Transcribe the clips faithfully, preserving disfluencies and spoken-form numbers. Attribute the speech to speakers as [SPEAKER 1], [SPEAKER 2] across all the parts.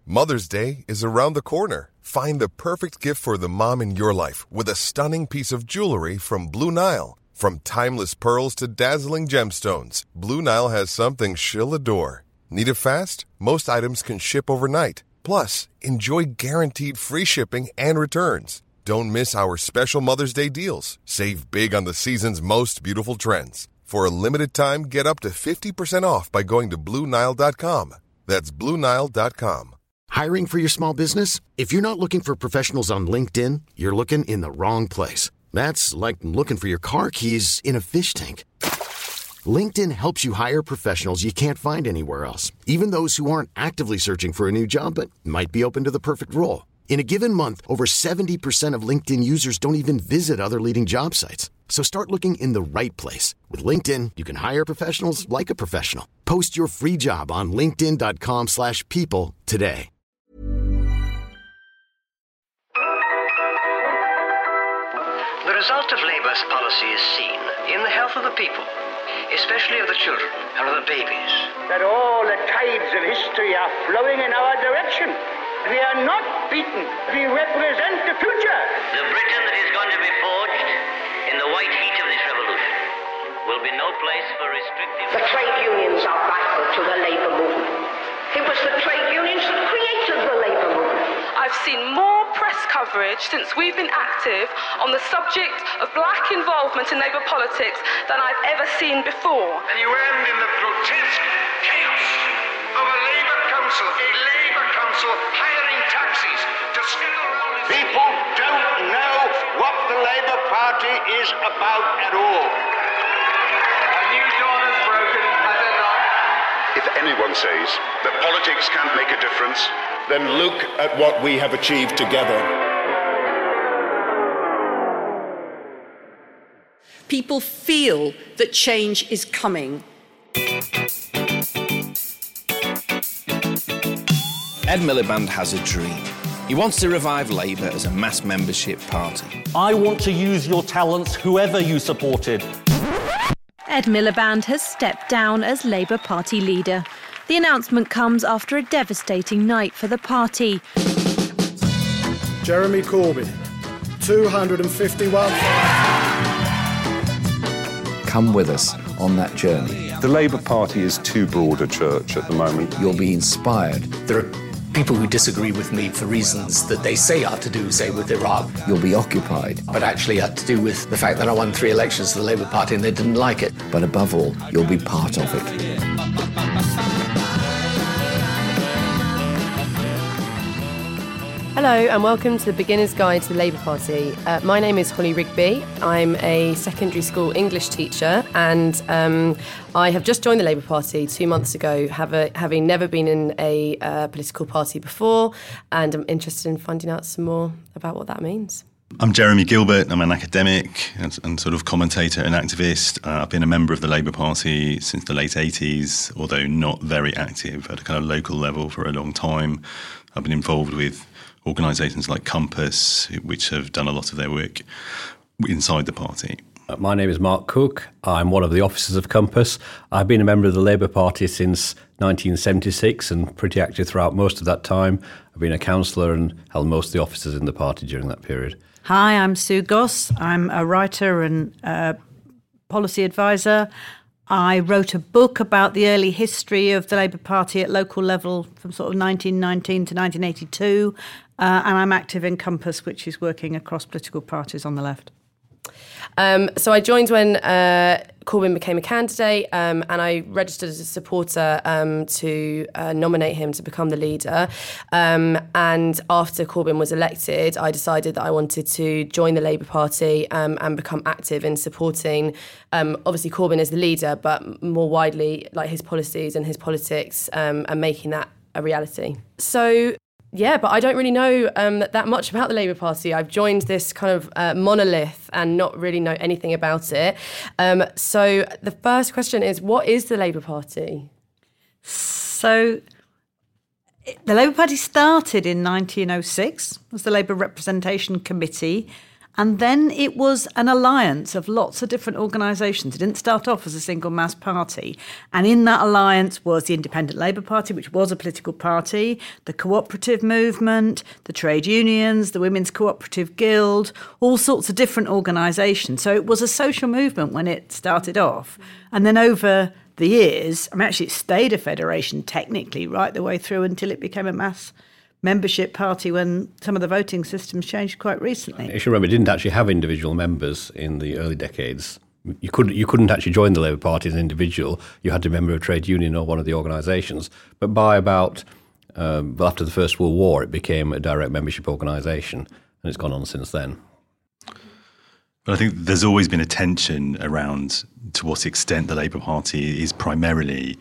[SPEAKER 1] Mother's Day is around the corner. Find the perfect gift for the mom in your life with a stunning piece of jewelry from Blue Nile. From timeless pearls to dazzling gemstones, Blue Nile has something she'll adore. Need it fast? Most items can ship overnight. Plus, enjoy guaranteed free shipping and returns. Don't miss our special Mother's Day deals. Save big on the season's most beautiful trends. For a limited time, get up to fifty percent off by going to Blue Nile dot com. That's Blue Nile dot com.
[SPEAKER 2] Hiring for your small business? If you're not looking for professionals on LinkedIn, you're looking in the wrong place. That's like looking for your car keys in a fish tank. LinkedIn helps you hire professionals you can't find anywhere else, even those who aren't actively searching for a new job but might be open to the perfect role. In a given month, over seventy percent of LinkedIn users don't even visit other leading job sites. So start looking in the right place. With LinkedIn, you can hire professionals like a professional. Post your free job on linkedin dot com slash people today.
[SPEAKER 3] The result of Labour's policy is seen in the health of the people, especially of the children and of the babies.
[SPEAKER 4] That all the tides of history are flowing in our direction. We are not beaten. We represent the future.
[SPEAKER 5] The Britain that is going to be forged in the white heat of this revolution will be no place for restrictive...
[SPEAKER 6] The trade unions are vital to the labour movement. It was the trade unions that created the labour movement.
[SPEAKER 7] I've seen more press coverage since we've been active on the subject of black involvement in labour politics than I've ever seen before.
[SPEAKER 8] And you end in the grotesque chaos of a Labour council, a Labour council hiring taxis to scuttle around this...
[SPEAKER 4] People don't know what the Labour Party is about at all.
[SPEAKER 8] A new dawn has broken, has it not?
[SPEAKER 9] If anyone says that politics can't make a difference,
[SPEAKER 10] then look at what we have achieved together.
[SPEAKER 11] People feel that change is coming.
[SPEAKER 12] Ed Miliband has a dream. He wants to revive Labour as a mass membership party.
[SPEAKER 13] I want to use your talents, whoever you supported.
[SPEAKER 14] Ed Miliband has stepped down as Labour Party leader. The announcement comes after a devastating night for the party.
[SPEAKER 15] Jeremy Corbyn, two hundred fifty-one.
[SPEAKER 16] Come with us on that journey.
[SPEAKER 17] The Labour Party is too broad a church at the moment.
[SPEAKER 16] You'll be inspired.
[SPEAKER 18] There are people who disagree with me for reasons that they say are to do, say, with Iraq.
[SPEAKER 16] You'll be occupied.
[SPEAKER 18] But actually had to do with the fact that I won three elections for the Labour Party and they didn't like it.
[SPEAKER 16] But above all, you'll be part of it.
[SPEAKER 19] Hello and welcome to the Beginner's Guide to the Labour Party. Uh, my name is Holly Rigby. I'm a secondary school English teacher and um, I have just joined the Labour Party two months ago, have a, having never been in a uh, political party before, and I'm interested in finding out some more about what that means.
[SPEAKER 20] I'm Jeremy Gilbert. I'm an academic and, and sort of commentator and activist. Uh, I've been a member of the Labour Party since the late eighties, although not very active at a kind of local level for a long time. I've been involved with organisations like Compass, which have done a lot of their work inside the party.
[SPEAKER 16] My name is Mark Cook. I'm one of the officers of Compass. I've been a member of the Labour Party since nineteen seventy-six and pretty active throughout most of that time. I've been a councillor and held most of the offices in the party during that period.
[SPEAKER 6] Hi, I'm Sue Goss. I'm a writer and uh, policy advisor. I wrote a book about the early history of the Labour Party at local level from sort of nineteen nineteen to nineteen eighty-two. Uh, and I'm active in Compass, which is working across political parties on the left.
[SPEAKER 19] Um, so I joined when uh, Corbyn became a candidate um, and I registered as a supporter um, to uh, nominate him to become the leader. Um, and after Corbyn was elected, I decided that I wanted to join the Labour Party um, and become active in supporting, um, obviously Corbyn as the leader, but more widely like his policies and his politics um, and making that a reality. So... Yeah, but I don't really know um, that much about the Labour Party. I've joined this kind of uh, monolith and not really know anything about it. Um, so the first question is, what is the Labour Party?
[SPEAKER 6] So the Labour Party started in nineteen oh six as the Labour Representation Committee, And then it was an alliance of lots of different organisations. It didn't start off as a single mass party. And in that alliance was the Independent Labour Party, which was a political party, the cooperative movement, the trade unions, the Women's Cooperative Guild, all sorts of different organisations. So it was a social movement when it started off. And then over the years, I mean, actually it stayed a federation technically right the way through until it became a mass membership party when some of the voting systems changed quite recently.
[SPEAKER 16] You should remember, it didn't actually have individual members in the early decades. You couldn't, you couldn't actually join the Labour Party as an individual. You had to be a member of a trade union or one of the organisations. But by about, um, after the First World War, it became a direct membership organisation, and it's gone on since then.
[SPEAKER 20] But I think there's always been a tension around to what extent the Labour Party is primarily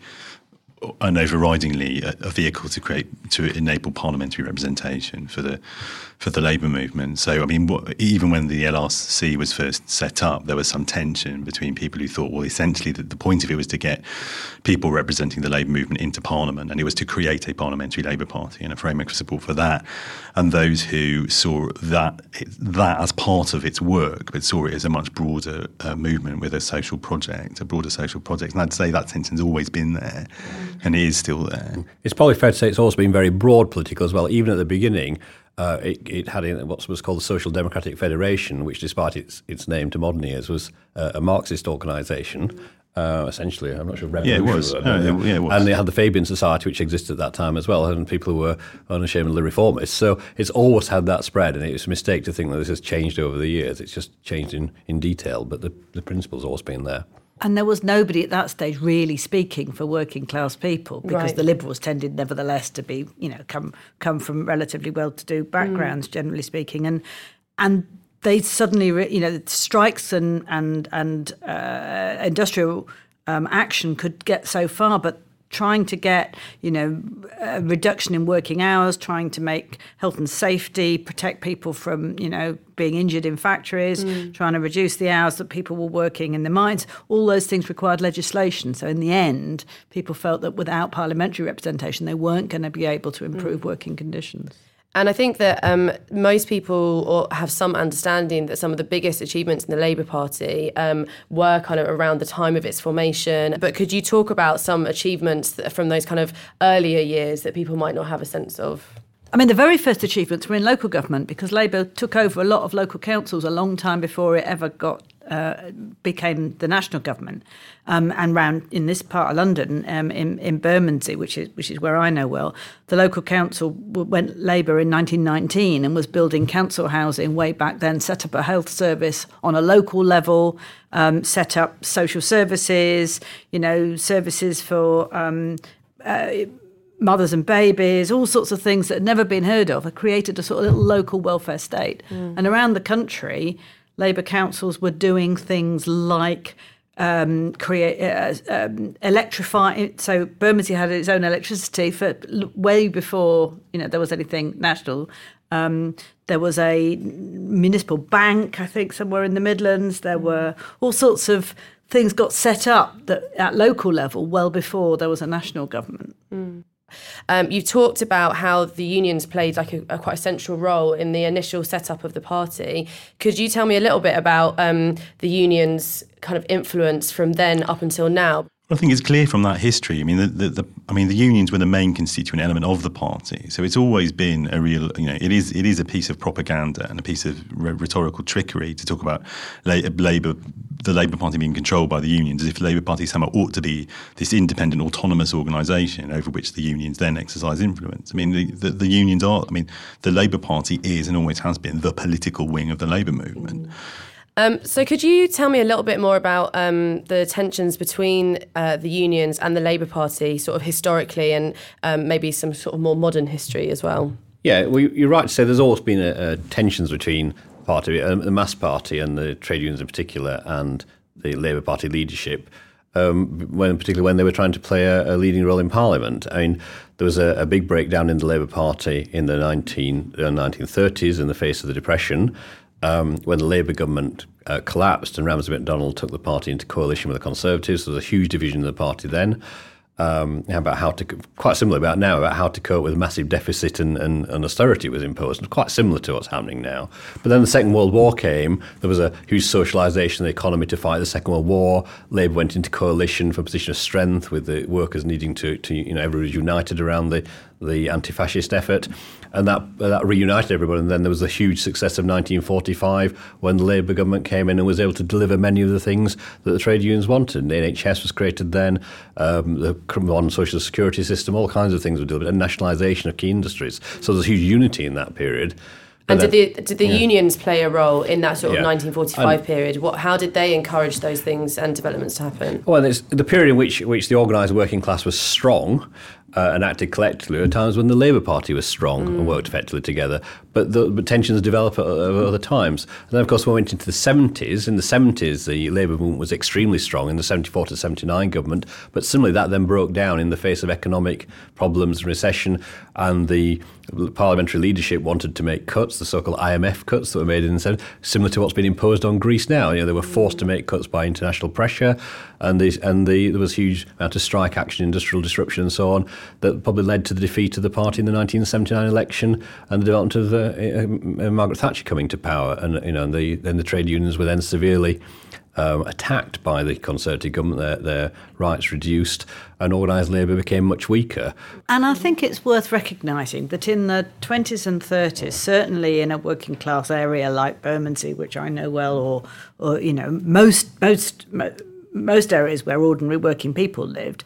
[SPEAKER 20] and overridingly a, a vehicle to create to enable parliamentary representation for the for the labour movement. So I mean, what, even when the L R C was first set up, there was some tension between people who thought, well, essentially the, the point of it was to get people representing the labour movement into Parliament, and it was to create a parliamentary Labour Party and a framework of support for that. And those who saw that that as part of its work, but saw it as a much broader uh, movement with a social project, a broader social project. And I'd say that tension's always been there, and it is still there.
[SPEAKER 16] It's probably fair to say it's also been very broad political as well. Even at the beginning, uh, it, it had what was called the Social Democratic Federation, which, despite its its name to modern ears, was uh, a Marxist organisation. Uh, essentially, I'm not sure.
[SPEAKER 20] Yeah, it was.
[SPEAKER 16] Uh,
[SPEAKER 20] no, yeah, it was.
[SPEAKER 16] And they had the Fabian Society, which existed at that time as well, and people who were unashamedly reformists. So it's always had that spread, and it's a mistake to think that this has changed over the years. It's just changed in, in detail, but the, the principle's always been there.
[SPEAKER 6] And there was nobody at that stage really speaking for working class people, because
[SPEAKER 19] Right.
[SPEAKER 6] the Liberals tended nevertheless to be, you know, come come from relatively well-to-do backgrounds, mm. generally speaking. And and they suddenly, re- you know, strikes and, and, and uh, industrial um, action could get so far, but trying to get, you know, a reduction in working hours, trying to make health and safety, protect people from, you know, being injured in factories, mm. trying to reduce the hours that people were working in the mines, all those things required legislation. So in the end, people felt that without parliamentary representation, they weren't going to be able to improve mm. working conditions.
[SPEAKER 19] And I think that um, most people or have some understanding that some of the biggest achievements in the Labour Party um, were kind of around the time of its formation. But could you talk about some achievements that, from those kind of earlier years that people might not have a sense of?
[SPEAKER 6] I mean, the very first achievements were in local government, because Labour took over a lot of local councils a long time before it ever got uh, became the national government, um, and round in this part of London, um, in, in Bermondsey, which is which is where I know well, the local council went Labour in nineteen nineteen and was building council housing way back then, set up a health service on a local level, um, set up social services, you know, services for um, uh, mothers and babies, all sorts of things that had never been heard of. It created a sort of little local welfare state. Mm. And around the country, Labour councils were doing things like um, create uh, um, electrify. So Bermondsey had its own electricity for way before, you know, there was anything national. Um, there was a municipal bank, I think, somewhere in the Midlands. There were all sorts of things got set up that at local level well before there was a national government.
[SPEAKER 19] Mm. Um, you talked about how the unions played like a, a quite a central role in the initial setup of the party. Could you tell me a little bit about um, the unions' kind of influence from then up until now?
[SPEAKER 20] I think it's clear from that history. I mean, the, the, the I mean, the unions were the main constituent element of the party, so it's always been a real, you know, it is it is a piece of propaganda and a piece of r- rhetorical trickery to talk about Labour, the Labour Party being controlled by the unions, as if the Labour Party somehow ought to be this independent, autonomous organisation over which the unions then exercise influence. I mean, the, the, the unions are. I mean, the Labour Party is and always has been the political wing of the Labour movement. Mm.
[SPEAKER 19] Um, so could you tell me a little bit more about um, the tensions between uh, the unions and the Labour Party, sort of historically, and um, maybe some sort of more modern history as well?
[SPEAKER 16] Yeah, well, you're right to say there's always been a, a tensions between the party, uh, the Mass Party and the trade unions in particular, and the Labour Party leadership, um, when particularly when they were trying to play a, a leading role in Parliament. I mean, there was a, a big breakdown in the Labour Party in the nineteen, uh, nineteen thirties in the face of the Depression. Um, when the Labour government uh, collapsed and Ramsay MacDonald took the party into coalition with the Conservatives, there was a huge division of the party then. Um, about how to, quite similar about now, about how to cope with massive deficit and, and, and austerity was imposed, and quite similar to what's happening now. But then the Second World War came, there was a huge socialisation of the economy to fight the Second World War. Labour went into coalition from a position of strength with the workers needing to, to you know, everybody was united around the, the anti-fascist effort, and that that reunited everybody. And then there was the huge success of nineteen forty-five when the Labour government came in and was able to deliver many of the things that the trade unions wanted. The N H S was created then, um, the modern social security system, all kinds of things were delivered, and nationalisation of key industries. So there's huge unity in that period.
[SPEAKER 19] And
[SPEAKER 16] then,
[SPEAKER 19] did the did the
[SPEAKER 16] yeah.
[SPEAKER 19] unions play a role in that sort of
[SPEAKER 16] Yeah.
[SPEAKER 19] nineteen forty-five
[SPEAKER 16] And-
[SPEAKER 19] period? What how did they encourage those things and developments to happen?
[SPEAKER 16] Well, it's the period in which which the organised working class was strong uh, and acted collectively, at times when the Labour Party was strong
[SPEAKER 19] Mm.
[SPEAKER 16] and worked effectively together. But the but tensions develop at, at other times. And then, of course, we went into the seventies. In the seventies, the Labour movement was extremely strong in the seventy-four to seventy-nine government. But similarly, that then broke down in the face of economic problems and recession, and the parliamentary leadership wanted to make cuts, the so-called I M F cuts that were made in the seventies, similar to what's been imposed on Greece now. You know, they were forced to make cuts by international pressure, and the, and the, there was huge amount of strike action, industrial disruption, and so on, that probably led to the defeat of the party in the nineteen seventy-nine election and the development of uh, uh, Margaret Thatcher coming to power. And you know, and the, then the trade unions were then severely Um, attacked by the Conservative government, their, their rights reduced, and organised labour became much weaker.
[SPEAKER 6] And I think it's worth recognising that in the twenties and thirties, certainly in a working class area like Bermondsey, which I know well, or, or you know, most most most areas where ordinary working people lived,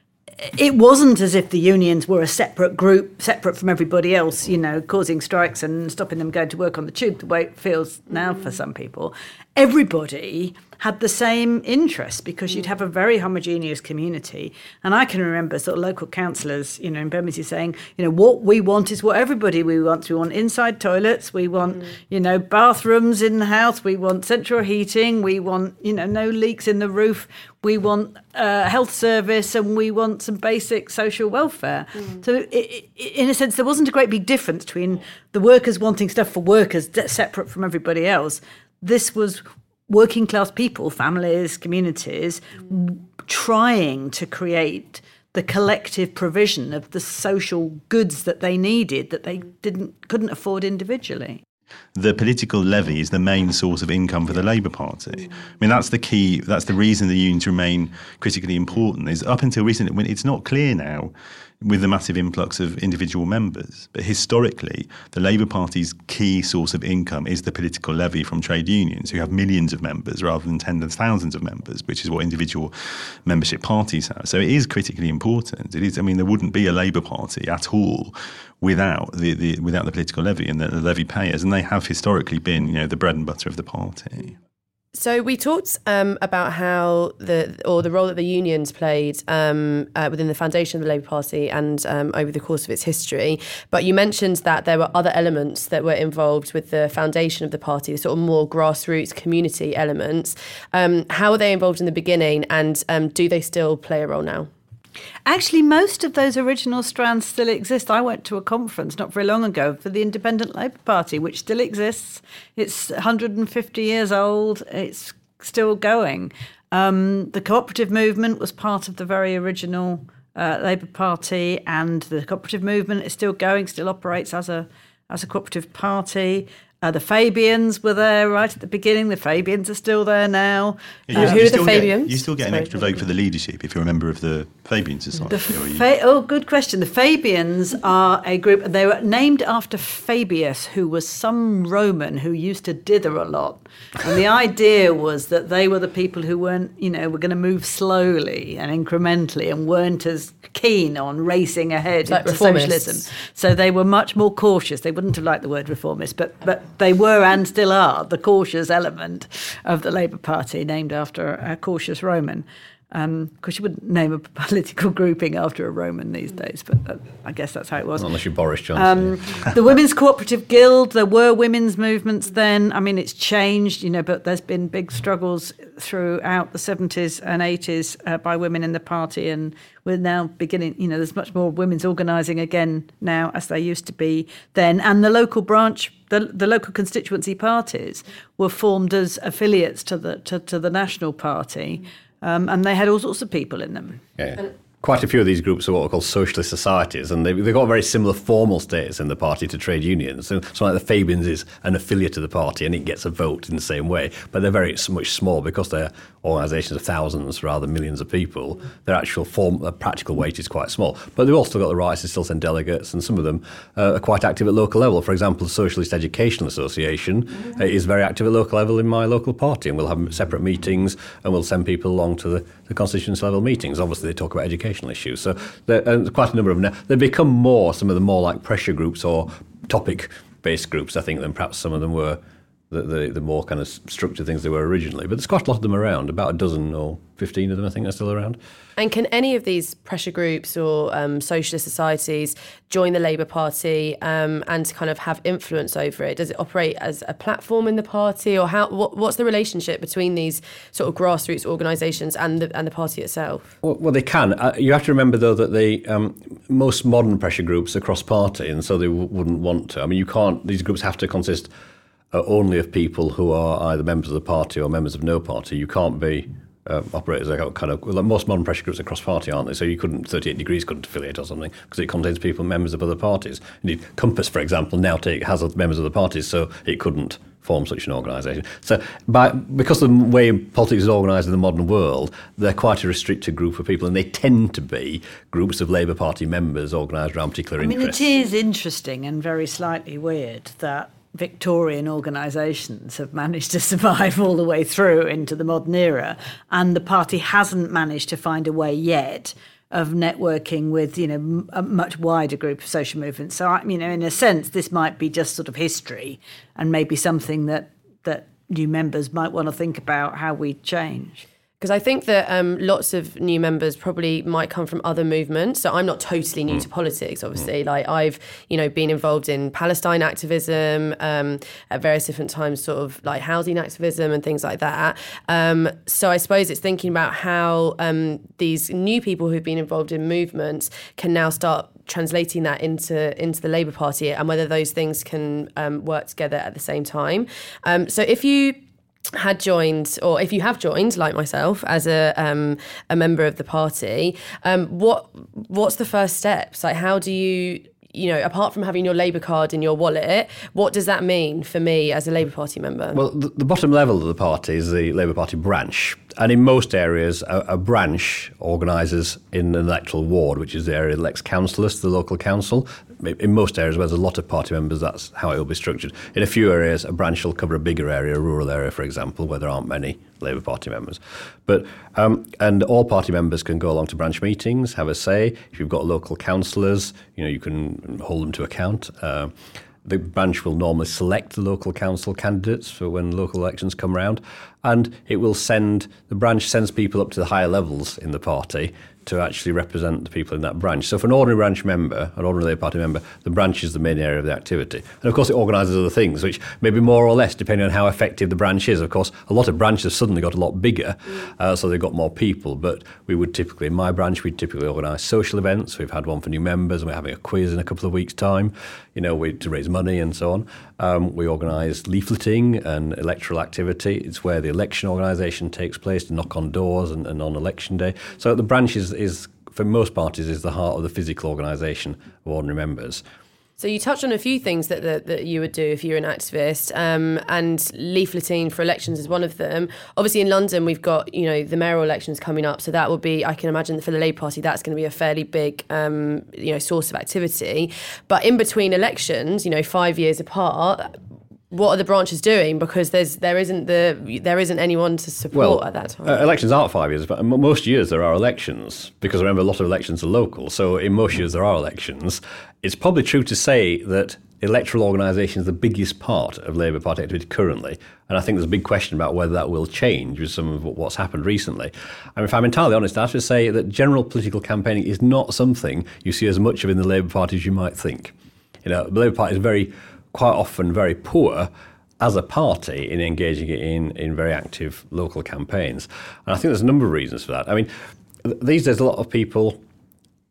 [SPEAKER 6] it wasn't as if the unions were a separate group, separate from everybody else, you know, causing strikes and stopping them going to work on the tube, the way it feels now for some people. Everybody had the same interests because you'd have a very homogeneous community. And I can remember sort of local councillors, you know, in Bermondsey saying, you know, what we want is what everybody we want. We want inside toilets, we want, mm. you know, bathrooms in the house, we want central heating, we want, you know, no leaks in the roof, we want uh, health service, and we want some basic social welfare. Mm. So it, it, in a sense, there wasn't a great big difference between the workers wanting stuff for workers separate from everybody else. This was working class people, families, communities, mm. trying to create the collective provision of the social goods that they needed, that they didn't couldn't afford individually.
[SPEAKER 20] The political levy is the main source of income for the Labour Party. I mean, that's the key, that's the reason the unions remain critically important, is up until recently, when it's not clear now with the massive influx of individual members, but historically, the Labour Party's key source of income is the political levy from trade unions, who have millions of members rather than tens of thousands of members, which is what individual membership parties have. So it is critically important. It is. I mean, there wouldn't be a Labour Party at all without the, the without the political levy and the, the levy payers, and they have historically been, you know, the bread and butter of the party.
[SPEAKER 19] So we talked um, about how the or the role that the unions played um, uh, within the foundation of the Labour Party and um, over the course of its history. But you mentioned that there were other elements that were involved with the foundation of the party, the sort of more grassroots community elements. Um, how were they involved in the beginning, and um, do they still play a role now?
[SPEAKER 6] Actually, most of those original strands still exist. I went to a conference not very long ago for the Independent Labour Party, which still exists. It's one hundred fifty years old. It's still going. Um, the cooperative movement was part of the very original uh, Labour Party, and the cooperative movement is still going, still operates as a as a cooperative party. Uh, the Fabians were there right at the beginning. The Fabians are still there now.
[SPEAKER 20] Yeah,
[SPEAKER 6] uh,
[SPEAKER 20] who
[SPEAKER 6] are the Fabians?
[SPEAKER 20] Get, you still get an extra vote for the leadership if you're a member of the Fabian Society.
[SPEAKER 6] The Fa- oh, good question. The Fabians are a group. They were named after Fabius, who was some Roman who used to dither a lot. And the idea was that they were the people who weren't, you know, were going to move slowly and incrementally and weren't as keen on racing ahead
[SPEAKER 19] like
[SPEAKER 6] into socialism. So they were much more cautious. They wouldn't have liked the word reformist, but but they were and still are the cautious element of the Labour Party, named after a cautious Roman. Um, because you wouldn't name a political grouping after a Roman these days, but that, I guess that's how it was.
[SPEAKER 16] Not unless you're Boris Johnson.
[SPEAKER 6] Um, the Women's Cooperative Guild, there were women's movements then. I mean, it's changed, you know, but there's been big struggles throughout the seventies and eighties uh, by women in the party, and we're now beginning, you know, there's much more women's organising again now as there used to be then. And the local branch, the, the local constituency parties were formed as affiliates to the to, to the National Party. Um, and they had all sorts of people in them.
[SPEAKER 16] Yeah.
[SPEAKER 19] And
[SPEAKER 16] quite a few of these groups are what are called socialist societies, and they've, they've got a very similar formal status in the party to trade unions. So, so like the Fabians is an affiliate of the party and it gets a vote in the same way, but they're very much small because they're organisations of thousands rather than millions of people. Their actual form, their practical weight is quite small, but they've also got the rights to still send delegates, and some of them uh, are quite active at local level. For example, the Socialist Educational Association mm-hmm. uh, is very active at local level in my local party, and we'll have separate meetings and we'll send people along to the, the constituency level meetings. Obviously, they talk about educational issues. So there are quite a number of them now. They've become more, some of the more like pressure groups or topic-based groups, I think, than perhaps some of them were the, the, the more kind of structured things they were originally. But there's quite a lot of them around, about a dozen or fifteen of them, I think, are still around.
[SPEAKER 19] And can any of these pressure groups or um, socialist societies join the Labour Party um, and kind of have influence over it? Does it operate as a platform in the party, or how? What, what's the relationship between these sort of grassroots organisations and the and the party itself?
[SPEAKER 16] Well, well they can. Uh, you have to remember, though, that the um, most modern pressure groups are cross-party, and so they w- wouldn't want to. I mean, you can't. These groups have to consist uh, only of people who are either members of the party or members of no party. You can't be. Uh, operate as a kind of, well, most modern pressure groups are cross-party, aren't they? So you couldn't, thirty-eight degrees couldn't affiliate or something because it contains people, members of other parties. Indeed, Compass, for example, now take, has members of the parties, so it couldn't form such an organisation. So by, because of the way politics is organised in the modern world, they're quite a restricted group of people, and they tend to be groups of Labour Party members organised around particular
[SPEAKER 6] I
[SPEAKER 16] interests.
[SPEAKER 6] mean, it is interesting and very slightly weird that Victorian organisations have managed to survive all the way through into the modern era, and the party hasn't managed to find a way yet of networking with, you know, a much wider group of social movements. So, I mean, in a sense, this might be just sort of history and maybe something that, that new members might want to think about how we change.
[SPEAKER 19] Because I think that um, lots of new members probably might come from other movements. So I'm not totally new mm. to politics, obviously. Mm. Like I've, you know, been involved in Palestine activism um, at various different times, sort of like housing activism and things like that. Um, so I suppose it's thinking about how um, these new people who've been involved in movements can now start translating that into into the Labour Party, and whether those things can um, work together at the same time. Um, so if you had joined, or if you have joined, like myself, as a um, a member of the party, um, what what's the first steps? Like, how do you, you know, apart from having your Labour card in your wallet, what does that mean for me as a Labour Party member?
[SPEAKER 16] Well, the, the bottom level of the party is the Labour Party branch. And in most areas, a, a branch organises in an electoral ward, which is the area that elects councillors to the local council. In most areas where there's a lot of party members, that's how it will be structured. In a few areas, a branch will cover a bigger area, a rural area, for example, where there aren't many Labour Party members. But um, and all party members can go along to branch meetings, have a say. If you've got local councillors, you know, you can hold them to account. Uh, The branch will normally select the local council candidates for when local elections come round, and it will send, the branch sends people up to the higher levels in the party to actually represent the people in that branch. So for an ordinary branch member, an ordinary Labour Party member, the branch is the main area of the activity. And of course it organises other things, which may be more or less depending on how effective the branch is. Of course, a lot of branches suddenly got a lot bigger, uh, so they've got more people. But we would typically, in my branch, we'd typically organise social events. We've had one for new members, and we're having a quiz in a couple of weeks' time, you know, we, to raise money and so on. Um, we organise leafleting and electoral activity. It's where the election organisation takes place, to knock on doors and, and on election day. So the branch is, is, for most parties, is the heart of the physical organisation of ordinary members.
[SPEAKER 19] So you touched on a few things that that, that you would do if you're an activist, um, and leafleting for elections is one of them. Obviously in London we've got, you know, the mayoral elections coming up, so that will be, I can imagine for the Labour Party that's going to be a fairly big um, you know, source of activity. But in between elections, you know, five years apart, what are the branches doing? Because there's there isn't the there isn't anyone to support
[SPEAKER 16] well,
[SPEAKER 19] at that time.
[SPEAKER 16] Uh, elections aren't five years, but most years there are elections, because remember, a lot of elections are local. So in most years there are elections. It's probably true to say that electoral organisation is the biggest part of Labour Party activity currently, and I think there's a big question about whether that will change with some of what's happened recently. I mean, if I'm entirely honest, I have to say that general political campaigning is not something you see as much of in the Labour Party as you might think. You know, the Labour Party is very quite often very poor as a party in engaging in, in very active local campaigns. And I think there's a number of reasons for that. I mean, th- these days a lot of people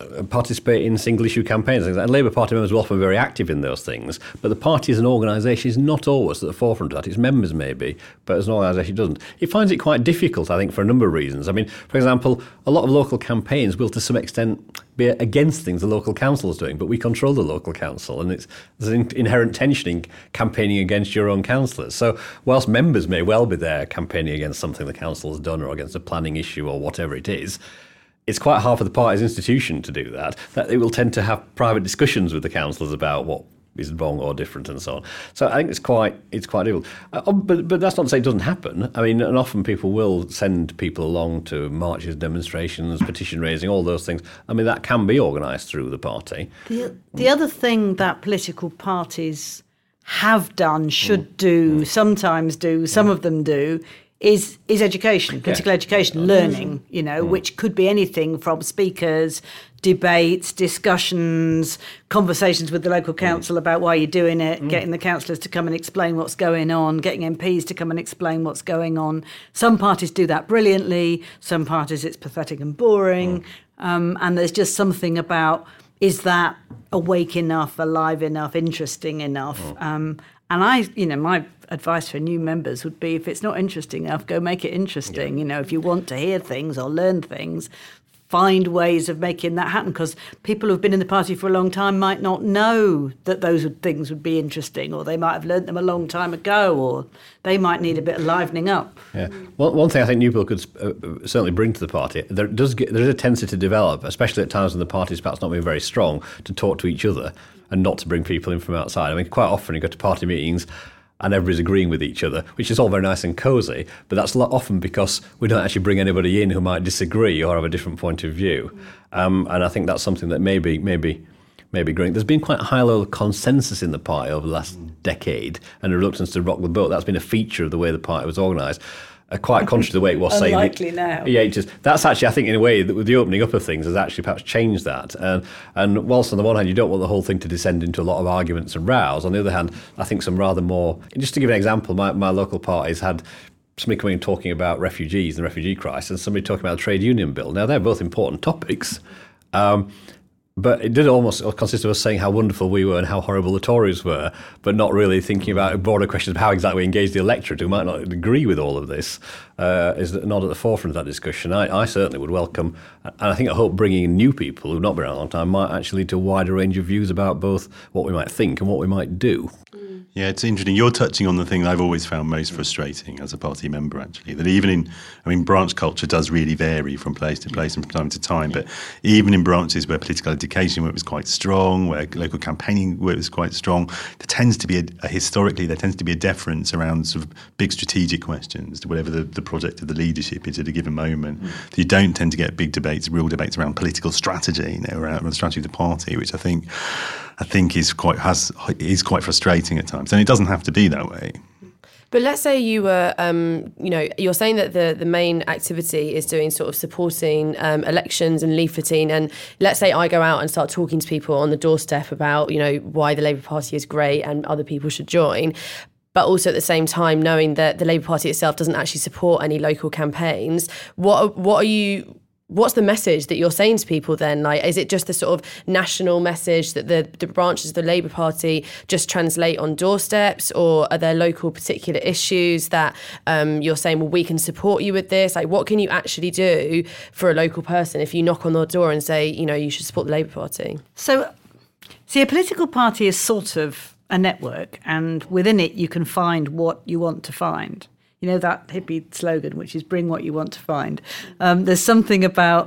[SPEAKER 16] participate in single-issue campaigns. And Labour Party members are often very active in those things, but the party as an organisation is not always at the forefront of that. Its members may be, but as an organisation it doesn't. It finds it quite difficult, I think, for a number of reasons. I mean, for example, a lot of local campaigns will to some extent be against things the local council is doing, but we control the local council, and it's, there's an inherent tension in campaigning against your own councillors. So whilst members may well be there campaigning against something the council has done or against a planning issue or whatever it is, it's quite hard for the party's institution to do that, that they will tend to have private discussions with the councillors about what is wrong or different and so on. So I think it's quite it's quite difficult. Uh, but, but that's not to say it doesn't happen. I mean, and often people will send people along to marches, demonstrations, petition raising, all those things. I mean, that can be organised through the party.
[SPEAKER 6] The, the other thing that political parties have done, should mm. do, mm. sometimes do, some yeah. of them do, is is education, political yeah. education, learning, you know, mm. which could be anything from speakers, debates, discussions, conversations with the local council mm. about why you're doing it, mm. getting the councillors to come and explain what's going on, getting M Ps to come and explain what's going on. Some parties do that brilliantly, some parties it's pathetic and boring, mm. um, and there's just something about, is that awake enough, alive enough, interesting enough? Mm. Um, and I, you know, my advice for new members would be, if it's not interesting enough, go make it interesting. Yeah. You know, if you want to hear things or learn things, find ways of making that happen, because people who've been in the party for a long time might not know that those things would be interesting, or they might have learnt them a long time ago, or they might need a bit of livening up.
[SPEAKER 16] Yeah, one, one thing I think new people could uh, certainly bring to the party, there does get, there is a tendency to develop, especially at times when the party's perhaps not being very strong, to talk to each other and not to bring people in from outside. I mean, quite often you go to party meetings and everybody's agreeing with each other, which is all very nice and cosy, but that's often because we don't actually bring anybody in who might disagree or have a different point of view. Um, and I think that's something that maybe, maybe, maybe growing. There's been quite a high level of consensus in the party over the last decade, and a reluctance to rock the boat. That's been a feature of the way the party was organised. Uh, quite contrary to the way it was saying.
[SPEAKER 6] Unlikely now.
[SPEAKER 16] Yeah, it just, that's actually, I think, in a way, that with the opening up of things has actually perhaps changed that. And and whilst on the one hand you don't want the whole thing to descend into a lot of arguments and rows, on the other hand, I think some rather more, just to give an example, my, my local parties had somebody coming and talking about refugees and the refugee crisis, and somebody talking about the trade union bill. Now, they're both important topics, um, but it did almost consist of us saying how wonderful we were and how horrible the Tories were, but not really thinking about broader questions of how exactly we engage the electorate who might not agree with all of this, uh, is not at the forefront of that discussion. I, I certainly would welcome, and I think I hope bringing in new people who've not been around a long time might actually lead to a wider range of views about both what we might think and what we might do.
[SPEAKER 20] Yeah, it's interesting. You're touching on the thing that I've always found most frustrating as a party member, actually, that even in, I mean, branch culture does really vary from place to place and from time to time, but even in branches where political education work was quite strong, where local campaigning work was quite strong, there tends to be a, a historically, there tends to be a deference around sort of big strategic questions to whatever the, the project of the leadership is at a given moment. Mm. So you don't tend to get big debates, real debates around political strategy, you know, around the strategy of the party, which I think I think is quite has is quite frustrating at times, and it doesn't have to be that way.
[SPEAKER 19] But let's say you were, um, you know, you're saying that the, the main activity is doing sort of supporting um, elections and leafleting, and let's say I go out and start talking to people on the doorstep about, you know, why the Labour Party is great and other people should join. But also at the same time, knowing that the Labour Party itself doesn't actually support any local campaigns, what what are you? What's the message that you're saying to people then? Like, is it just the sort of national message that the, the branches of the Labour Party just translate on doorsteps, or are there local particular issues that um, you're saying, well, we can support you with this? Like, what can you actually do for a local person if you knock on their door and say, you know, you should support the Labour Party?
[SPEAKER 6] So, see, a political party is sort of a network, and within it you can find what you want to find. You know, that hippie slogan, which is bring what you want to find. Um, there's something about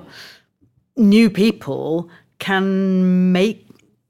[SPEAKER 6] new people can make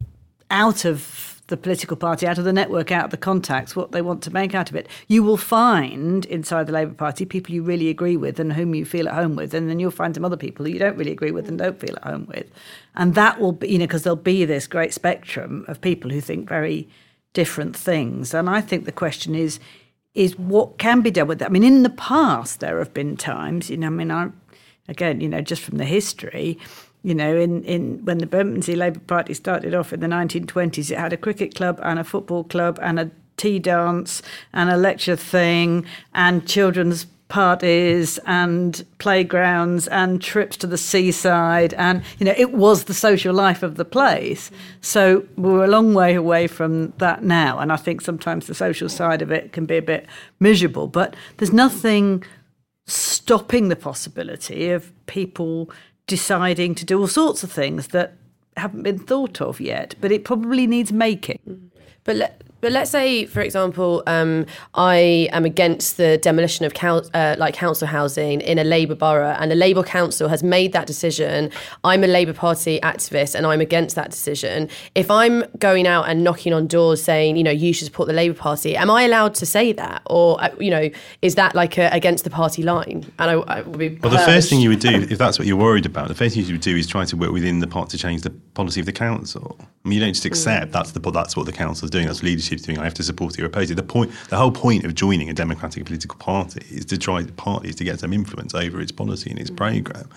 [SPEAKER 6] out of the political party, out of the network, out of the contacts, what they want to make out of it. You will find inside the Labour Party people you really agree with and whom you feel at home with, and then you'll find some other people who you don't really agree with and don't feel at home with. And that will be, you know, because there'll be this great spectrum of people who think very different things. And I think the question is, is what can be done with that. I mean, in the past, there have been times, you know, I mean, I, again, you know, just from the history, you know, in, in when the Bermondsey Labour Party started off in the nineteen twenties, it had a cricket club and a football club and a tea dance and a lecture thing and children's parties and playgrounds and trips to the seaside, and you know it was the social life of the place. So we're a long way away from that now, and I think sometimes the social side of it can be a bit miserable, but there's nothing stopping the possibility of people deciding to do all sorts of things that haven't been thought of yet, but it probably needs making.
[SPEAKER 19] But let, but let's say, for example, um, I am against the demolition of coun- uh, like council housing in a Labour borough, and a Labour council has made that decision. I'm a Labour Party activist, and I'm against that decision. If I'm going out and knocking on doors saying, you know, you should support the Labour Party, am I allowed to say that, or uh, you know, is that like a, against the party line? And I, I would be
[SPEAKER 20] well, the first thing you would do, if that's what you're worried about, the first thing you would do is try to work within the party to change the policy of the council. I mean, you don't just accept mm. that's the that's what the council's doing, that's what leadership's doing. I have to support it or oppose it. The point, the whole point of joining a democratic political party is to try the parties to get some influence over its policy and its mm. programme.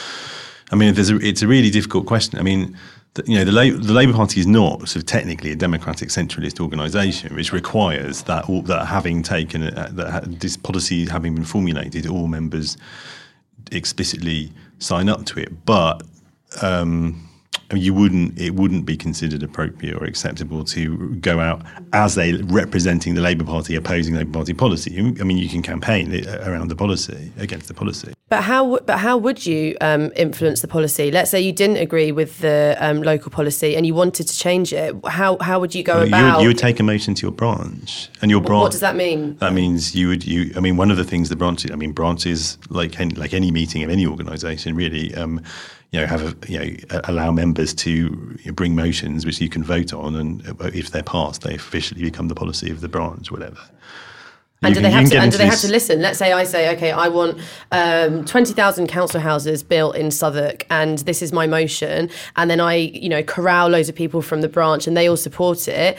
[SPEAKER 20] I mean, if there's a, it's a really difficult question. I mean, the, you know, the, La- the Labour Party is not sort of technically a democratic centralist organisation, which requires that all, that having taken a, that this policy having been formulated, all members explicitly sign up to it. But um, I mean, you wouldn't. It wouldn't be considered appropriate or acceptable to go out as a representing the Labour Party, opposing Labour Party policy. I mean, you can campaign around the policy, against the policy.
[SPEAKER 19] But how? But how would you um, influence the policy? Let's say you didn't agree with the um, local policy and you wanted to change it. How how would you go
[SPEAKER 20] well,
[SPEAKER 19] about?
[SPEAKER 20] You would, you would take a motion to your branch, and your branch.
[SPEAKER 19] What does that mean?
[SPEAKER 20] That means you would. You. I mean, one of the things the branch. I mean, branches like any, like any meeting of any organisation really. Um, You know, have a, you know, allow members to bring motions which you can vote on, and if they're passed, they officially become the policy of the branch, whatever.
[SPEAKER 19] And
[SPEAKER 20] you
[SPEAKER 19] do they
[SPEAKER 20] can,
[SPEAKER 19] have to? And do they have
[SPEAKER 20] this...
[SPEAKER 19] to listen? Let's say I say, okay, I want um, twenty thousand council houses built in Southwark, and this is my motion, and then I, you know, corral loads of people from the branch, and they all support it.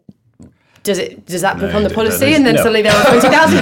[SPEAKER 19] Does it? Does that
[SPEAKER 20] no,
[SPEAKER 19] become the policy,
[SPEAKER 20] is,
[SPEAKER 19] and then
[SPEAKER 20] no.
[SPEAKER 19] suddenly there are twenty thousand?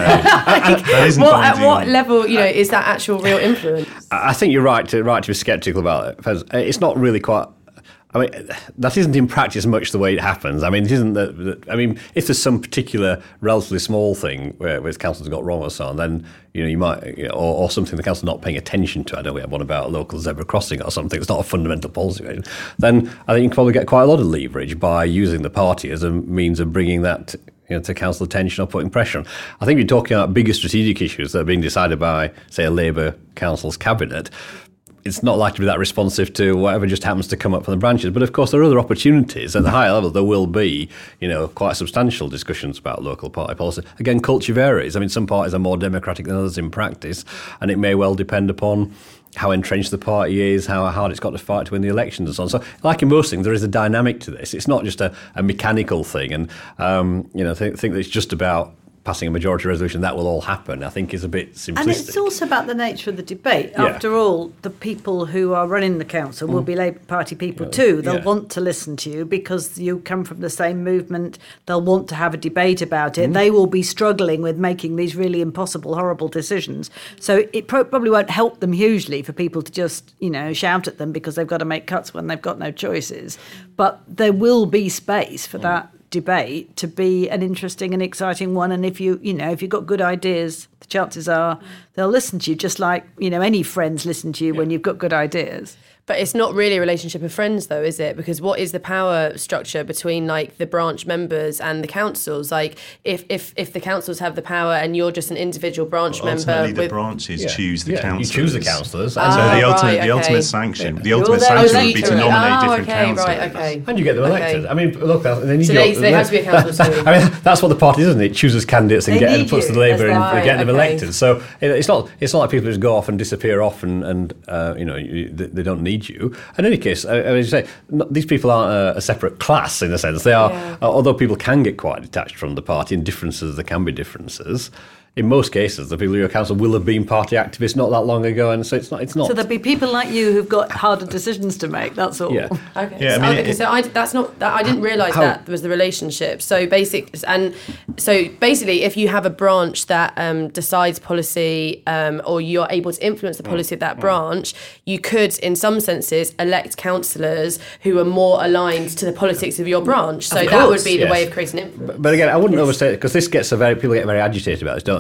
[SPEAKER 20] like,
[SPEAKER 19] what, at what level, you know, is that actual real influence?
[SPEAKER 16] I think you're right to right to be sceptical about it. It's not really quite. I mean, that isn't in practice much the way it happens. I mean, it isn't that. that I mean, if there's some particular relatively small thing where, where the council's got wrong or so on, then you know you might, you know, or, or something the council's not paying attention to. I know we have one about a local zebra crossing or something. It's not a fundamental policy question. Then I think you can probably get quite a lot of leverage by using the party as a means of bringing that, you know, to council attention or putting pressure on. I think you're talking about bigger strategic issues that are being decided by, say, a Labour council's cabinet. It's not likely to be that responsive to whatever just happens to come up from the branches. But of course, there are other opportunities. At the higher level, there will be, you know, quite substantial discussions about local party policy. Again, culture varies. I mean, some parties are more democratic than others in practice, and it may well depend upon how entrenched the party is, how hard it's got to fight to win the elections and so on. So, like in most things, there is a dynamic to this. It's not just a, a mechanical thing. And, um, you know, I think, think that it's just about passing a majority resolution, that will all happen, I think is a bit simplistic.
[SPEAKER 6] And it's also about the nature of the debate.
[SPEAKER 16] Yeah.
[SPEAKER 6] After all, the people who are running the council mm. will be Labour Party people yeah. too. They'll yeah. want to listen to you because you come from the same movement. They'll want to have a debate about it. Mm. They will be struggling with making these really impossible, horrible decisions. So it pro- probably won't help them hugely for people to just, you know, shout at them because they've got to make cuts when they've got no choices. But there will be space for mm. that debate to be an interesting and exciting one, and if you you know if you've got good ideas, the chances are they'll listen to you, just like, you know, any friends listen to you yeah. when you've got good ideas.
[SPEAKER 19] But it's not really a relationship of friends, though, is it? Because what is the power structure between, like, the branch members and the councils? Like, if if, if the councils have the power and you're just an individual branch well, member,
[SPEAKER 20] ultimately
[SPEAKER 19] with...
[SPEAKER 20] the branches
[SPEAKER 16] yeah.
[SPEAKER 20] choose the
[SPEAKER 16] yeah,
[SPEAKER 20] councillors.
[SPEAKER 16] You choose the councillors.
[SPEAKER 20] And so
[SPEAKER 19] ah,
[SPEAKER 20] the ultimate
[SPEAKER 19] right,
[SPEAKER 20] the
[SPEAKER 19] okay.
[SPEAKER 20] ultimate sanction,
[SPEAKER 19] Yeah.
[SPEAKER 20] the ultimate
[SPEAKER 19] You're
[SPEAKER 20] sanction
[SPEAKER 19] there,
[SPEAKER 20] would be to
[SPEAKER 19] oh,
[SPEAKER 20] nominate
[SPEAKER 19] okay,
[SPEAKER 20] different
[SPEAKER 19] right,
[SPEAKER 20] councillors.
[SPEAKER 19] okay.
[SPEAKER 16] And you get them elected.
[SPEAKER 19] Okay.
[SPEAKER 16] I mean, look, they need
[SPEAKER 19] so
[SPEAKER 16] your,
[SPEAKER 19] they, they have to be a council too.
[SPEAKER 16] I mean, that's what the party is, isn't it? It chooses candidates and
[SPEAKER 6] They
[SPEAKER 16] get and
[SPEAKER 6] need
[SPEAKER 16] puts
[SPEAKER 6] you.
[SPEAKER 16] the Labour in
[SPEAKER 19] That's
[SPEAKER 16] for
[SPEAKER 19] right,
[SPEAKER 16] getting them
[SPEAKER 19] okay.
[SPEAKER 16] elected. So it, it's not it's not like people just go off and disappear off and, and uh, you know, you, they, they don't need you. In any case, I, I mean, you say, not, these people aren't a, a separate class in a sense. They are,
[SPEAKER 19] Yeah.
[SPEAKER 16] uh, although people can get quite detached from the party and differences, there can be differences. In most cases, the people who are council will have been party activists not that long ago, and so it's not. It's not.
[SPEAKER 6] So there'll be people like you who've got harder decisions to make. That's all.
[SPEAKER 16] Yeah.
[SPEAKER 19] Okay.
[SPEAKER 20] Yeah, I
[SPEAKER 19] so,
[SPEAKER 20] mean,
[SPEAKER 19] okay,
[SPEAKER 20] it-
[SPEAKER 19] so I, that's not. That, I didn't realise
[SPEAKER 16] How-
[SPEAKER 19] that was the relationship. So basic, and so basically, if you have a branch that um, decides policy, um, or you're able to influence the policy of that branch, you could, in some senses, elect councillors who are more aligned to the politics of your branch. So
[SPEAKER 16] Of
[SPEAKER 19] that would
[SPEAKER 16] course,
[SPEAKER 19] be the
[SPEAKER 16] yes.
[SPEAKER 19] way of creating influence.
[SPEAKER 16] But, but again, I wouldn't overstate it because this gets a very people get very agitated about this, don't they?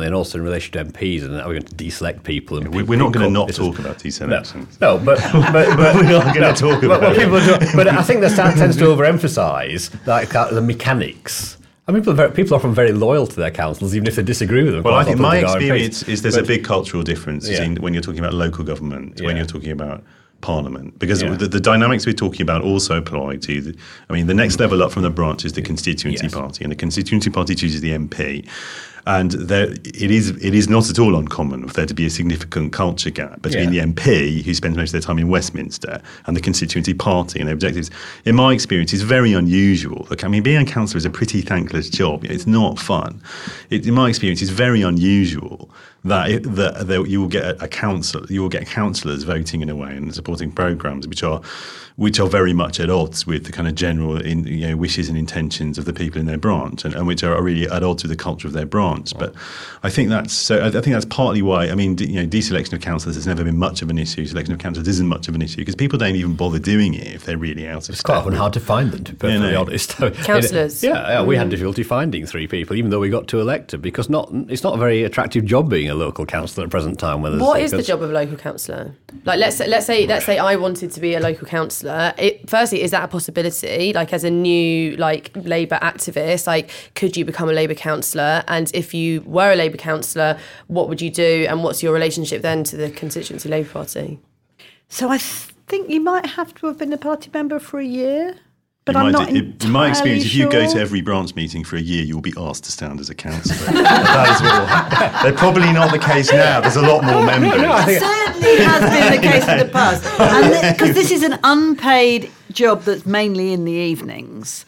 [SPEAKER 16] and also in relation to M Ps, and are we going to deselect people? And
[SPEAKER 20] yeah,
[SPEAKER 16] people
[SPEAKER 20] we're not going to not
[SPEAKER 16] this
[SPEAKER 20] talk
[SPEAKER 16] is,
[SPEAKER 20] about deselections.
[SPEAKER 16] No, no but, but, but
[SPEAKER 20] we're not going to no, talk about
[SPEAKER 16] but,
[SPEAKER 20] it.
[SPEAKER 16] People do, but I think that tends to overemphasise like the mechanics. I mean, people are, very, people are often very loyal to their councils, even if they disagree with them.
[SPEAKER 20] Well, I think my
[SPEAKER 16] M Ps.
[SPEAKER 20] experience is there's
[SPEAKER 16] but,
[SPEAKER 20] a big cultural difference
[SPEAKER 16] yeah.
[SPEAKER 20] in when you're talking about local government,
[SPEAKER 16] yeah.
[SPEAKER 20] when you're talking about Parliament, because
[SPEAKER 16] yeah.
[SPEAKER 20] the, the dynamics we're talking about also apply to the, I mean, the next level up from the branch is the constituency
[SPEAKER 16] yes.
[SPEAKER 20] party, and the constituency party chooses the M P. And there, it is it is not at all uncommon for there to be a significant culture gap between
[SPEAKER 16] yeah.
[SPEAKER 20] the M P, who spends most of their time in Westminster, and the constituency party and their objectives. In my experience, it's very unusual. Look, I mean, being a councillor is a pretty thankless job. It's not fun. It, in my experience, it's very unusual that, it, that, that you will get a, a council, you will get councillors voting in a way and supporting programmes which are which are very much at odds with the kind of general in, you know, wishes and intentions of the people in their branch, and, and which are really at odds with the culture of their branch. But I think that's so. I think that's partly why. I mean, de, you know, deselection of councillors has never been much of an issue. Selection of councillors isn't much of an issue because people don't even bother doing it if they're really out of.
[SPEAKER 16] It's quite often hard to find them, to be perfectly you know. honest.
[SPEAKER 19] Councillors.
[SPEAKER 16] Yeah, yeah, we had difficulty finding three people, even though we got two elected, because not it's not a very attractive job being a local councillor at the present time.
[SPEAKER 19] What is the job of a local councillor? Like, let's let's say let's say I wanted to be a local councillor. It first. Is that a possibility? Like, as a new like Labour activist, like, could you become a Labour councillor? And if you were a Labour councillor, what would you do? And what's your relationship then to the constituency Labour Party?
[SPEAKER 6] So I th- think you might have to have been a party member for a year. But
[SPEAKER 20] you
[SPEAKER 6] I'm
[SPEAKER 20] might
[SPEAKER 6] not
[SPEAKER 20] do, in my experience,
[SPEAKER 6] sure.
[SPEAKER 20] if you go to every branch meeting for a year, you'll be asked to stand as a councillor. That is what will happen. They're probably not the case now. There's a lot more members.
[SPEAKER 6] It certainly has been the case in the past. Because this is an unpaid job that's mainly in the evenings.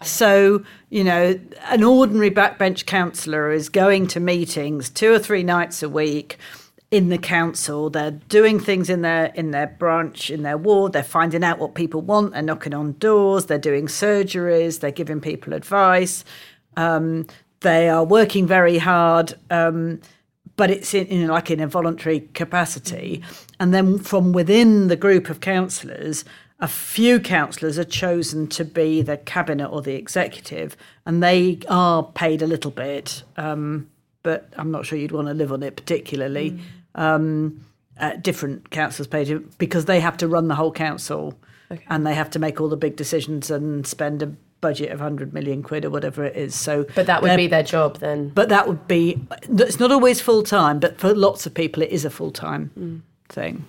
[SPEAKER 6] So, you know, an ordinary backbench councillor is going to meetings two or three nights a week in the council. They're doing things in their in their branch, in their ward. They're finding out what people want. They're knocking on doors. They're doing surgeries. They're giving people advice. Um, they are working very hard, um, but it's in, in like in a voluntary capacity. And then from within the group of councillors, a few councillors are chosen to be the cabinet or the executive, and they are paid a little bit. Um, but I'm not sure you'd want to live on it particularly. Mm. Um, uh, different councillors paid it because they have to run the whole council, okay. and they have to make all the big decisions and spend a budget of one hundred million quid or whatever it is. So,
[SPEAKER 19] but that would be their job then.
[SPEAKER 6] But that would be. It's not always full time, but for lots of people, it is a full time mm. thing.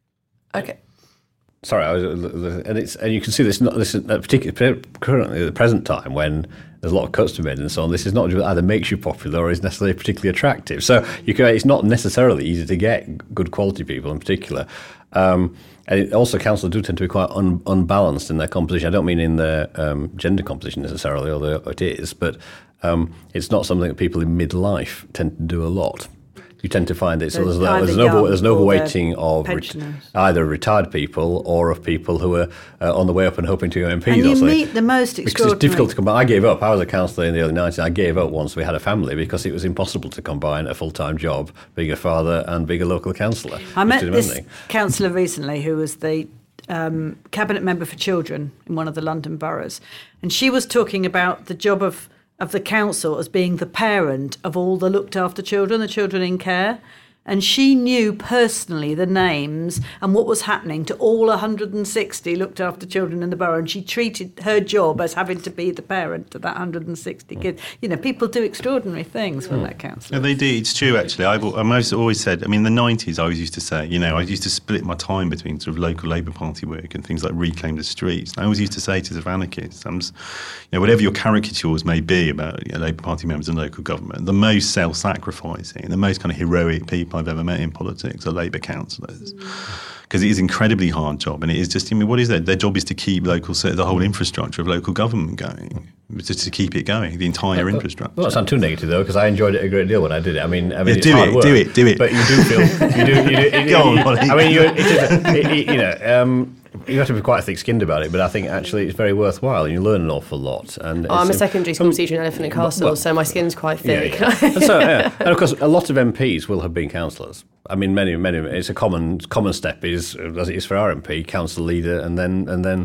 [SPEAKER 19] Okay.
[SPEAKER 16] Sorry, I was, and it's and you can see this not this is particularly currently at the present time when there's a lot of cuts to be made and so on. This is not just either makes you popular or is necessarily particularly attractive. So you can, it's not necessarily easy to get good quality people in particular. Um, and it, also, councils do tend to be quite un, unbalanced in their composition. I don't mean in their um, gender composition necessarily, although it is, but um, it's not something that people in midlife tend to do a lot. You tend to find that so there's, there's, an, over, there's an overweighting of ret- either retired people or of people who are uh, on the way up and hoping to go M Ps.
[SPEAKER 6] And you
[SPEAKER 16] also.
[SPEAKER 6] meet the most extraordinary...
[SPEAKER 16] Because it's difficult to combine. I gave up. I was a councillor in the early nineties. I gave up once we had a family because it was impossible to combine a full-time job, being a father and being a local councillor.
[SPEAKER 6] I met this councillor recently who was the um, cabinet member for children in one of the London boroughs. And she was talking about the job of... of the council as being the parent of all the looked after children, the children in care. And she knew personally the names and what was happening to all one hundred sixty looked after children in the borough. And she treated her job as having to be the parent to that one hundred sixty kids. You know, people do extraordinary things when that council.
[SPEAKER 20] Yeah, they do. It's true, actually. I've, I've always said, I mean, in the nineties, I always used to say, you know, I used to split my time between sort of local Labour Party work and things like Reclaim the Streets. And I always used to say to sort of anarchists, I'm, you know, whatever your caricatures may be about you know, Labour Party members and local government, the most self-sacrificing, the most kind of heroic people I've ever met in politics are Labour councillors. Because it is an incredibly hard job, and it is just, I mean, what is their, their job is to keep local, the whole infrastructure of local government going, just to keep it going, the entire yeah, infrastructure.
[SPEAKER 16] Well, not sound too negative though, because I enjoyed it a great deal when I did it. I mean, I mean,
[SPEAKER 20] yeah,
[SPEAKER 16] it's
[SPEAKER 20] do
[SPEAKER 16] hard
[SPEAKER 20] it,
[SPEAKER 16] work,
[SPEAKER 20] do it, do it.
[SPEAKER 16] But you do feel, you do, you do. It,
[SPEAKER 20] Go
[SPEAKER 16] it,
[SPEAKER 20] on,
[SPEAKER 16] I mean, you, it is, it, it, you know. Um, You have to be quite thick-skinned about it, but I think actually it's very worthwhile, and you learn an awful lot. And
[SPEAKER 19] oh, I'm a
[SPEAKER 16] um,
[SPEAKER 19] secondary school teacher in Elephant and Castle, well, so my skin's quite thick.
[SPEAKER 16] Yeah, yeah. and, so, yeah. and of course, a lot of M Ps will have been councillors. I mean, many, many. It's a common common step is as it is for our M P, council leader, and then and then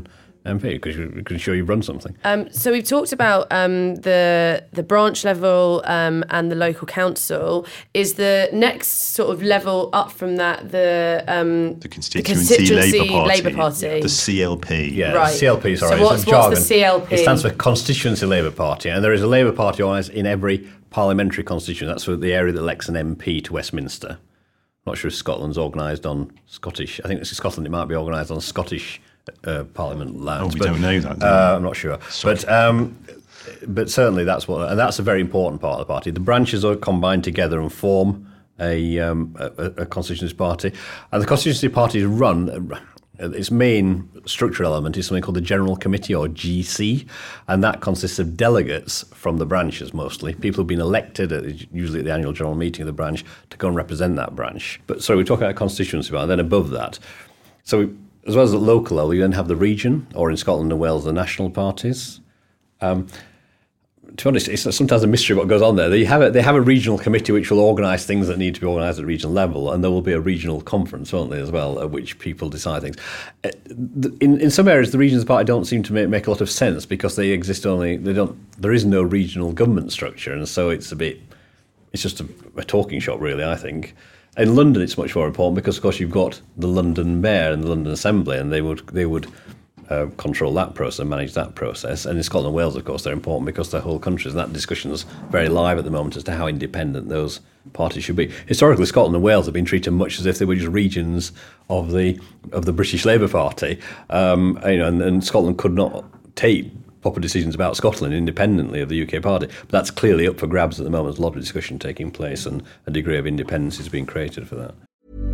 [SPEAKER 16] M P because you can show you've run something.
[SPEAKER 19] Um, so we've talked about um, the the branch level um, and the local council. Is the next sort of level up from that the um,
[SPEAKER 20] the constituency,
[SPEAKER 19] the constituency
[SPEAKER 20] Labour Party,
[SPEAKER 19] Labour Party.
[SPEAKER 20] Yeah, the C L P.
[SPEAKER 16] Yeah,
[SPEAKER 19] right.
[SPEAKER 16] C L P. Sorry,
[SPEAKER 19] so what's, what's the C L P?
[SPEAKER 16] It stands for Constituency Labour Party, and there is a Labour Party organised in every parliamentary constituency. That's for the area that elects an M P to Westminster. I'm not sure if Scotland's organised on Scottish. I think it's Scotland. It might be organised on Scottish. Uh, Parliament lands.
[SPEAKER 20] Oh, we
[SPEAKER 16] but,
[SPEAKER 20] don't know that. Do
[SPEAKER 16] uh, I'm not sure, Sorry. but um, but certainly that's what, and that's a very important part of the party. The branches are combined together and form a um, a, a constituency party, and the constituency party is run. Its main structural element is something called the General Committee, or G C, and that consists of delegates from the branches mostly, people who've been elected, at, usually at the annual general meeting of the branch, to go and represent that branch. But so we talk about a constituency party, and then above that, so. We, as well as at local level, you then have the region, or in Scotland and Wales, the national parties. Um, to be honest, it's sometimes a mystery what goes on there. They have a, they have a regional committee which will organise things that need to be organised at regional level, and there will be a regional conference, won't there, as well, at which people decide things. In in some areas, the regions party don't seem to make, make a lot of sense because they exist only. They don't. There is no regional government structure, and so it's a bit. It's just a, a talking shop, really. I think. In London, it's much more important because, of course, you've got the London Mayor and the London Assembly, and they would they would uh, control that process and manage that process. And in Scotland and Wales, of course, they're important because they're whole countries, and that discussion is very live at the moment as to how independent those parties should be. Historically, Scotland and Wales have been treated much as if they were just regions of the of the British Labour Party, um, you know, and, and Scotland could not take proper decisions about Scotland independently of the U K party. But that's clearly up for grabs at the moment. There's a lot of discussion taking place and a degree of independence is being created for that.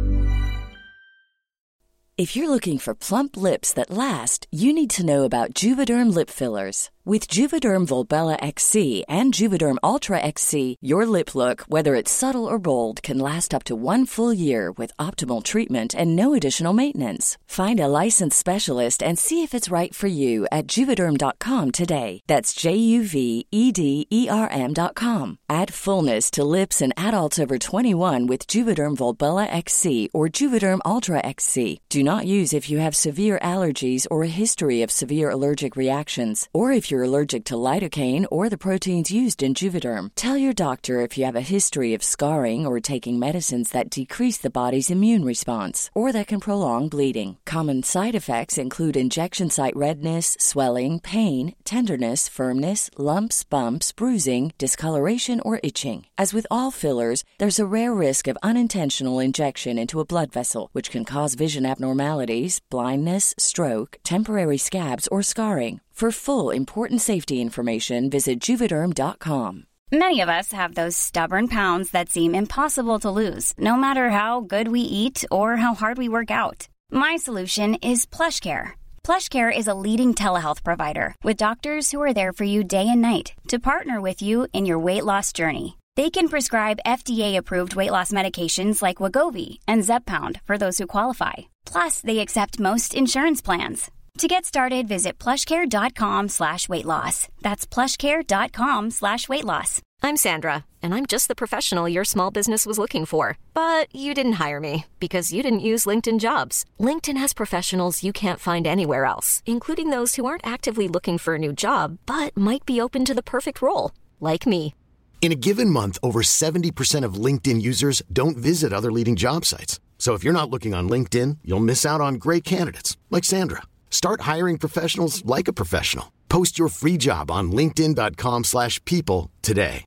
[SPEAKER 21] If you're looking for plump lips that last, you need to know about Juvederm lip fillers. With Juvederm Volbella X C and Juvederm Ultra X C, your lip look, whether it's subtle or bold, can last up to one full year with optimal treatment and no additional maintenance. Find a licensed specialist and see if it's right for you at Juvederm dot com today. That's J U V E D E R M dot com. Add fullness to lips in adults over twenty-one with Juvederm Volbella X C or Juvederm Ultra X C. Do not use if you have severe allergies or a history of severe allergic reactions, or if you're allergic to lidocaine or the proteins used in Juvederm. Tell your doctor if you have a history of scarring or taking medicines that decrease the body's immune response or that can prolong bleeding. Common side effects include injection site redness, swelling, pain, tenderness, firmness, lumps, bumps, bruising, discoloration, or itching. As with all fillers, there's a rare risk of unintentional injection into a blood vessel, which can cause vision abnormalities, blindness, stroke, temporary scabs, or scarring. For full, important safety information, visit Juvederm dot com.
[SPEAKER 22] Many of us have those stubborn pounds that seem impossible to lose, no matter how good we eat or how hard we work out. My solution is PlushCare. PlushCare is a leading telehealth provider with doctors who are there for you day and night to partner with you in your weight loss journey. They can prescribe F D A-approved weight loss medications like Wegovy and Zepbound for those who qualify. Plus, they accept most insurance plans. To get started, visit plushcare.com slash weight loss. That's plushcare.com slash weight loss.
[SPEAKER 23] I'm Sandra, and I'm just the professional your small business was looking for. But you didn't hire me because you didn't use LinkedIn Jobs. LinkedIn has professionals you can't find anywhere else, including those who aren't actively looking for a new job, but might be open to the perfect role, like me.
[SPEAKER 2] In a given month, over seventy percent of LinkedIn users don't visit other leading job sites. So if you're not looking on LinkedIn, you'll miss out on great candidates like Sandra. Start hiring professionals like a professional. Post your free job on linkedin.com slash people today.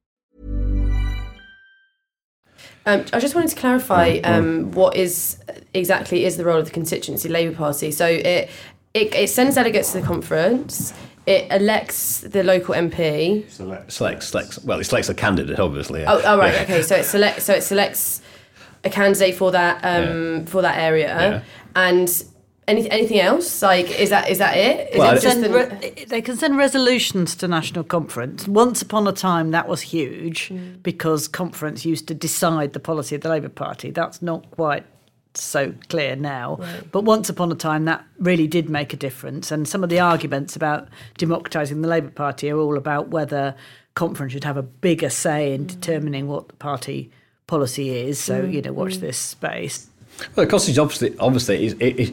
[SPEAKER 19] Um, I just wanted to clarify um, what is exactly is the role of the constituency Labour Party. So it, it it sends delegates to the conference. It elects the local M P.
[SPEAKER 16] Select, selects, selects. Well, it selects a candidate, obviously.
[SPEAKER 19] Oh, oh right, yeah. Okay. So it selects. So it selects a candidate for that um, yeah. for that area, yeah. and. Any, anything else? Like, is that is that it? Is
[SPEAKER 6] well,
[SPEAKER 19] it just
[SPEAKER 6] the,
[SPEAKER 19] the...
[SPEAKER 6] re- they can send resolutions to National Conference. Once upon a time, that was huge mm. because Conference used to decide the policy of the Labour Party. That's not quite so clear now. Right. But once upon a time, that really did make a difference. And some of the arguments about democratising the Labour Party are all about whether Conference should have a bigger say in mm. determining what the party policy is. So, mm. you know, watch mm. this space.
[SPEAKER 16] Well, the Constitution obviously, obviously is, it,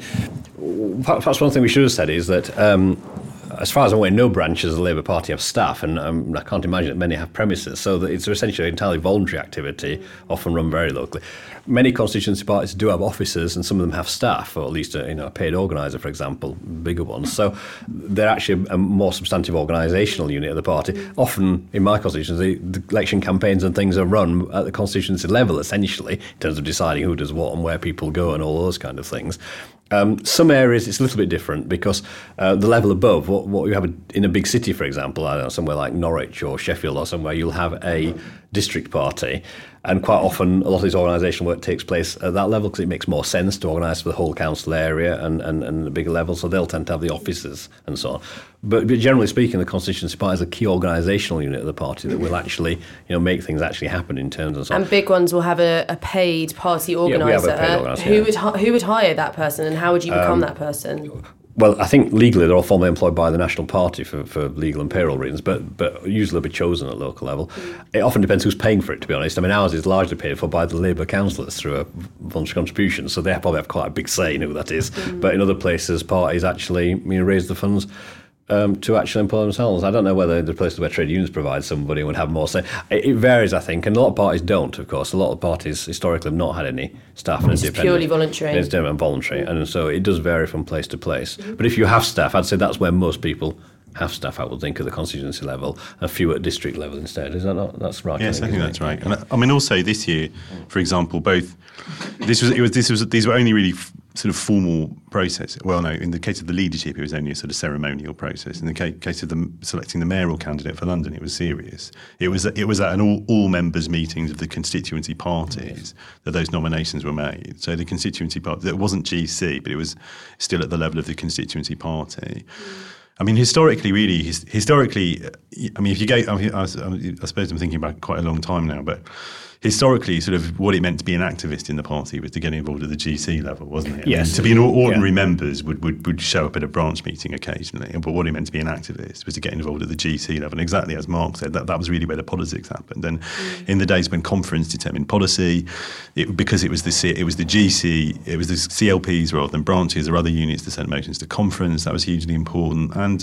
[SPEAKER 16] it, perhaps one thing we should have said is that um, as far as I'm aware, no branches of the Labour Party have staff, and um, I can't imagine that many have premises, so that it's essentially an entirely voluntary activity, often run very locally. Many constituency parties do have officers, and some of them have staff, or at least a, you know, a paid organiser, for example, bigger ones. So they're actually a more substantive organisational unit of the party. Often, in my constituency, the election campaigns and things are run at the constituency level, essentially, in terms of deciding who does what and where people go and all those kind of things. Um, some areas it's a little bit different because uh, the level above, what, what you have in a big city, for example, I don't know, somewhere like Norwich or Sheffield or somewhere, you'll have a district party, and quite often a lot of this organisational work takes place at that level because it makes more sense to organise for the whole council area and, and, and a bigger level, so they'll tend to have the officers and so on. But, but generally speaking, the constituency party is a key organisational unit of the party that will actually, you know, make things actually happen in terms of... So
[SPEAKER 19] and big ones will have a, a paid party organiser.
[SPEAKER 16] Yeah, we have a paid organiser.
[SPEAKER 19] Who
[SPEAKER 16] yeah.
[SPEAKER 19] would who would hire that person, and how would you become
[SPEAKER 16] Um,
[SPEAKER 19] that person?
[SPEAKER 16] Well, I think legally they're all formally employed by the National Party for, for legal and payroll reasons, but but usually they'll be chosen at local level. Mm. It often depends who's paying for it, to be honest. I mean, ours is largely paid for by the Labour councillors through a voluntary contribution, so they probably have quite a big say in who that is. Mm. But in other places, parties actually, you know, raise the funds Um, to actually employ themselves. I don't know whether the places where trade unions provide somebody would have more say. It, it varies, I think, and a lot of parties don't, of course. A lot of parties historically have not had any staff and
[SPEAKER 19] It's
[SPEAKER 16] independent.
[SPEAKER 19] purely voluntary.
[SPEAKER 16] It's purely voluntary, and so it does vary from place to place. Mm-hmm. But if you have staff, I'd say that's where most people have staff, I would think, at the constituency level, a few at district level instead. Is that not? That's right.
[SPEAKER 20] Yes, I think, I think that's
[SPEAKER 16] it?
[SPEAKER 20] right. And I mean, also this year, for example, both this was it was this was these were only really f- sort of formal process. Well, no, in the case of the leadership, it was only a sort of ceremonial process. In the ca- case of the selecting the mayoral candidate for London, it was serious. It was it was at an all, all members meetings of the constituency parties that those nominations were made. So the constituency party, it wasn't G C, but it was still at the level of the constituency party. I mean, historically, really, his, historically, I mean, if you go, I, mean, I, I suppose I'm thinking about quite a long time now, but historically, sort of what it meant to be an activist in the party was to get involved at the G C level, wasn't it? I
[SPEAKER 16] Yes.
[SPEAKER 20] mean, to be an ordinary yeah. members would, would, would show up at a branch meeting occasionally, but what it meant to be an activist was to get involved at the G C level. And exactly as Mark said, that, that was really where the politics happened. And mm. in the days when conference determined policy, it, because it was the C, it was the G C, it was the C L Ps rather than branches or other units that sent motions to conference. That was hugely important. And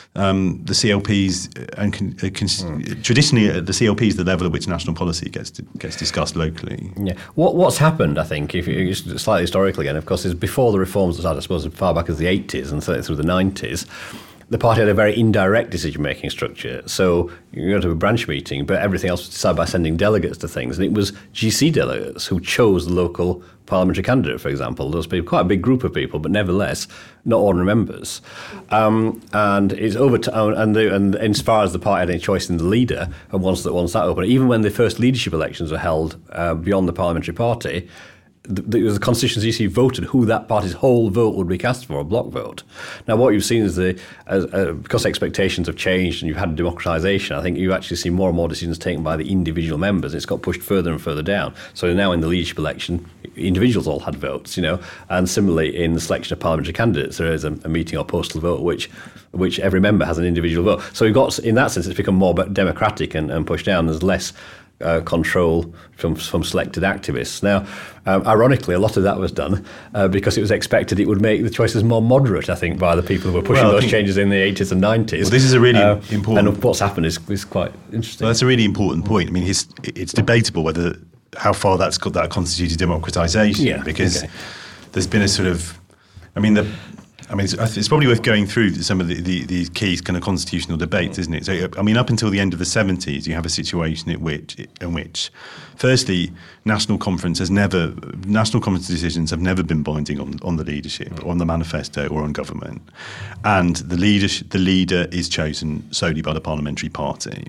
[SPEAKER 20] Um, the C L Ps and con, uh, con, mm. traditionally uh, the C L P is the level at which national policy gets to, gets discussed locally.
[SPEAKER 16] Yeah, what what's happened, I think, if you slightly historical again, of course, is before the reforms that started, I suppose, as far back as the eighties and through the nineties. The party had a very indirect decision-making structure. So you go to a branch meeting, but everything else was decided by sending delegates to things. And it was G C delegates who chose the local parliamentary candidate, for example. Those people, quite a big group of people, but nevertheless, not ordinary members. Um, and it's over to, and, the, and as far as the party had any choice in the leader, and once that once that open, even when the first leadership elections were held uh, beyond the parliamentary party, The, the, the constituency voted who that party's whole vote would be cast for, a block vote. Now, what you've seen is the uh, uh, because expectations have changed and you've had democratisation, I think you actually see more and more decisions taken by the individual members. It's got pushed further and further down. So now in the leadership election, individuals all had votes, you know, and similarly in the selection of parliamentary candidates, there is a, a meeting or postal vote which which every member has an individual vote. So we've got, in that sense, it's become more democratic and, and pushed down. There's less Uh, control from from selected activists. Now, um, ironically, a lot of that was done uh, because it was expected it would make the choices more moderate, I think, by the people who were pushing well, those changes in the eighties and nineties.
[SPEAKER 20] Well, this is a really
[SPEAKER 16] uh,
[SPEAKER 20] important...
[SPEAKER 16] And what's happened is, is quite interesting.
[SPEAKER 20] Well, that's a really important point. I mean, his, it's debatable whether how far that's got that constituted democratisation,
[SPEAKER 16] yeah,
[SPEAKER 20] because
[SPEAKER 16] okay.
[SPEAKER 20] there's been a sort of... I mean, the... I mean, it's, it's probably worth going through some of the, the, these key kind of constitutional debates, isn't it? So, I mean, up until the end of the seventies, you have a situation in which, in which, firstly, national conference has never, national conference decisions have never been binding on on the leadership, or on the manifesto, or on government, and the leadership, the leader is chosen solely by the parliamentary party.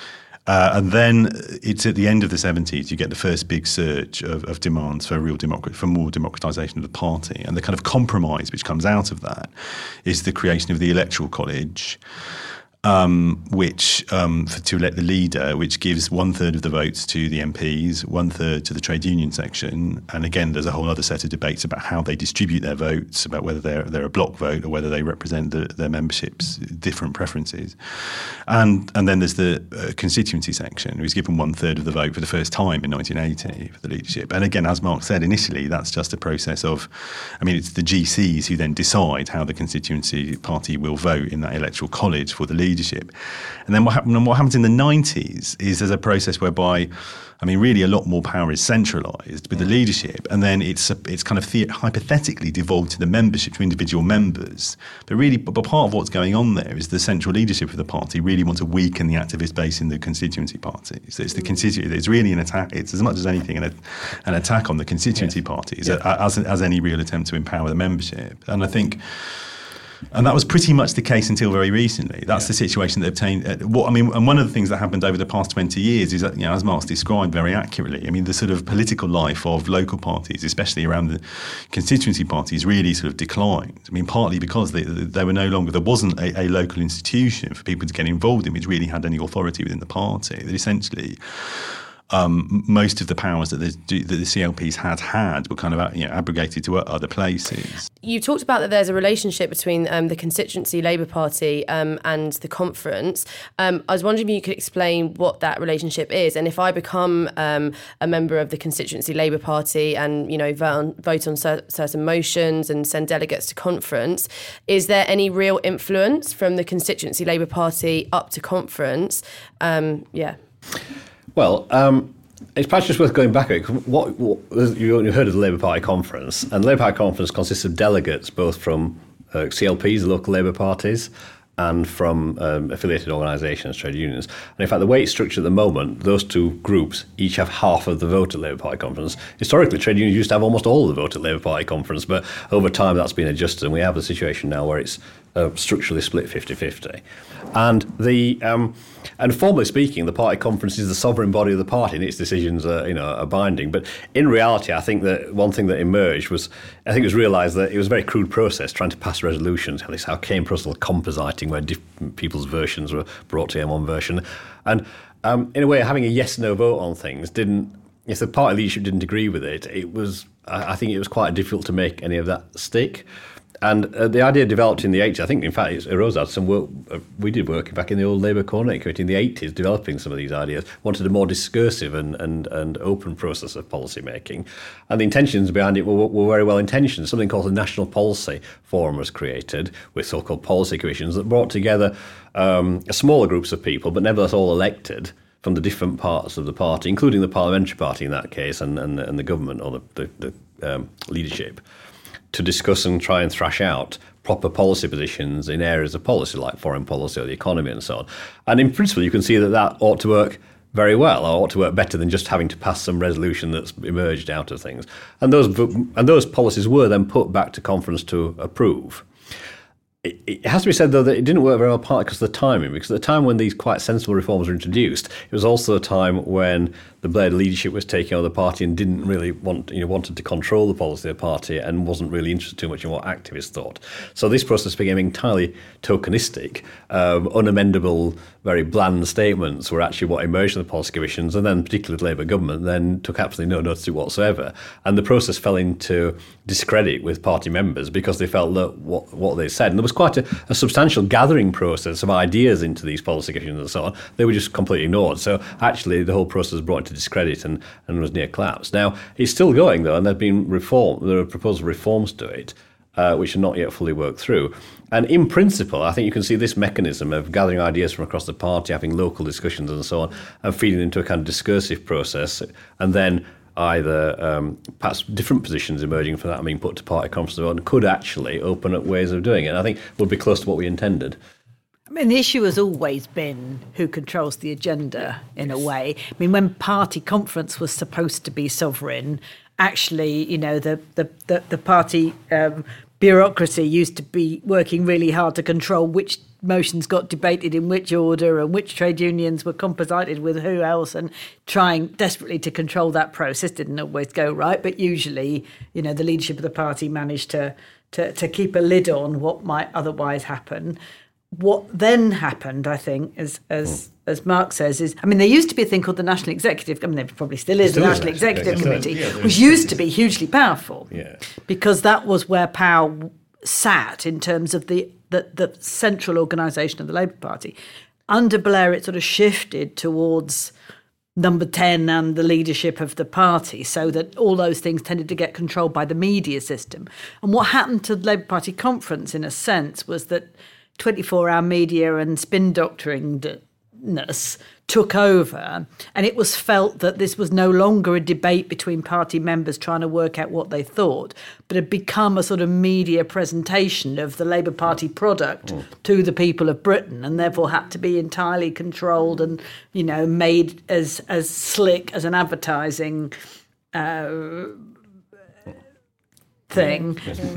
[SPEAKER 20] Uh, and then it's at the end of the seventies, you get the first big surge of, of demands for real democrat, for more democratisation of the party. And the kind of compromise which comes out of that is the creation of the Electoral College. Um, which um, for, to elect the leader, which gives one third of the votes to the M Ps, one third to the trade union section, and again, there's a whole other set of debates about how they distribute their votes, about whether they're they're a block vote or whether they represent the, their membership's different preferences, and and then there's the uh, constituency section, who's given one third of the vote for the first time in nineteen eighty for the leadership. And again, as Mark said initially, that's just a process of, I mean, it's the G Cs who then decide how the constituency party will vote in that electoral college for the leadership. Leadership. And then what happened and what happens in the nineties is there's a process whereby, I mean, really a lot more power is centralised with the leadership, and then it's it's kind of the, hypothetically devolved to the membership, to individual members. But really, but part of what's going on there is the central leadership of the party really want to weaken the activist base in the constituency party. So it's the constituency. It's really an attack. It's as much as anything an, an attack on the constituency yes. parties yeah. as as any real attempt to empower the membership. And I think. And that was pretty much the case until very recently. That's yeah. the situation that obtained. Uh, what I mean, and one of the things that happened over the past twenty years is that, you know, as Mark's described very accurately, I mean, the sort of political life of local parties, especially around the constituency parties, really sort of declined. I mean, partly because they, they were no longer, there wasn't a, a local institution for people to get involved in which really had any authority within the party. That essentially. Um, most of the powers that the, that the C L Ps had had were kind of, you know, abrogated to other places.
[SPEAKER 19] You talked about that there's a relationship between um, the constituency Labour Party um, and the conference. Um, I was wondering if you could explain what that relationship is, and if I become um, a member of the constituency Labour Party and, you know, vote on, vote on cer- certain motions and send delegates to conference, is there any real influence from the constituency Labour Party up to conference? Um, yeah.
[SPEAKER 16] Well, um, it's perhaps just worth going back. What, what you heard of the Labour Party conference, and the Labour Party conference consists of delegates both from uh, C L Ps, local Labour parties, and from um, affiliated organisations, trade unions. And in fact, the way it's structured at the moment, those two groups each have half of the vote at Labour Party conference. Historically, trade unions used to have almost all of the vote at Labour Party conference, but over time that's been adjusted, and we have a situation now where it's uh, structurally split fifty-fifty. And the um, and formally speaking, the party conference is the sovereign body of the party, and its decisions are, you know, are binding. But in reality, I think that one thing that emerged was, I think it was realised that it was a very crude process trying to pass resolutions. This how came process of compositing, where different people's versions were brought to one version, and um, in a way, having a yes/no vote on things didn't. If the party leadership didn't agree with it, it was. I think it was quite difficult to make any of that stick. And uh, the idea developed in the eighties. I think, in fact, it arose out of some work. Uh, we did work back in the old Labour Coordinating Committee in the eighties, developing some of these ideas. Wanted a more discursive and, and, and open process of policy making. And the intentions behind it were, were very well intentioned. Something called the National Policy Forum was created with so-called policy commissions that brought together um, smaller groups of people, but nevertheless all elected from the different parts of the party, including the parliamentary party in that case, and, and, and the government or the, the, the um, leadership, to discuss and try and thrash out proper policy positions in areas of policy like foreign policy or the economy and so on. And in principle, you can see that that ought to work very well, or ought to work better than just having to pass some resolution that's emerged out of things. And those and those policies were then put back to conference to approve. It, it has to be said, though, that it didn't work very well, partly because of the timing, because at the time when these quite sensible reforms were introduced, it was also a time when the Blair leadership was taking over the party and didn't really want, you know, wanted to control the policy of the party and wasn't really interested too much in what activists thought. So this process became entirely tokenistic. Um, unamendable, very bland statements were actually what emerged from the policy commissions, and then particularly the Labour government then took absolutely no notice of it whatsoever. And the process fell into discredit with party members because they felt that what, what they said, and there was quite a, a substantial gathering process of ideas into these policy commissions and so on, they were just completely ignored. So actually the whole process was brought to discredit and, and was near collapse. Now, it's still going, though, and there have been reform, there are proposed reforms to it, uh, which are not yet fully worked through. And in principle, I think you can see this mechanism of gathering ideas from across the party, having local discussions and so on, and feeding into a kind of discursive process, and then either um, perhaps different positions emerging from that and being put to party conference and could actually open up ways of doing it. And I think would be close to what we intended.
[SPEAKER 6] I mean, the issue has always been who controls the agenda in a way. I mean, when party conference was supposed to be sovereign, actually, you know, the the, the, the party um, bureaucracy used to be working really hard to control which motions got debated in which order and which trade unions were composited with who else, and trying desperately to control that process. Didn't always go right, but usually, you know, the leadership of the party managed to to, to keep a lid on what might otherwise happen. what then happened, I think, as as as Mark says, is I mean, there used to be a thing called the National Executive. I mean, there probably still is
[SPEAKER 16] still
[SPEAKER 6] the
[SPEAKER 16] is
[SPEAKER 6] National
[SPEAKER 16] actually,
[SPEAKER 6] Executive
[SPEAKER 16] yeah,
[SPEAKER 6] Committee,
[SPEAKER 16] yeah,
[SPEAKER 6] which used to be hugely powerful,
[SPEAKER 16] yeah.
[SPEAKER 6] because that was where power sat in terms of the the, the central organisation of the Labour Party. Under Blair, it sort of shifted towards number ten and the leadership of the party, so that all those things tended to get controlled by the media system. And what happened to the Labour Party conference, in a sense, was that twenty-four hour media and spin doctoringness took over, and it was felt that this was no longer a debate between party members trying to work out what they thought, but had become a sort of media presentation of the Labour Party product mm. to the people of Britain, and therefore had to be entirely controlled and, you know, made as as slick as an advertising uh, thing.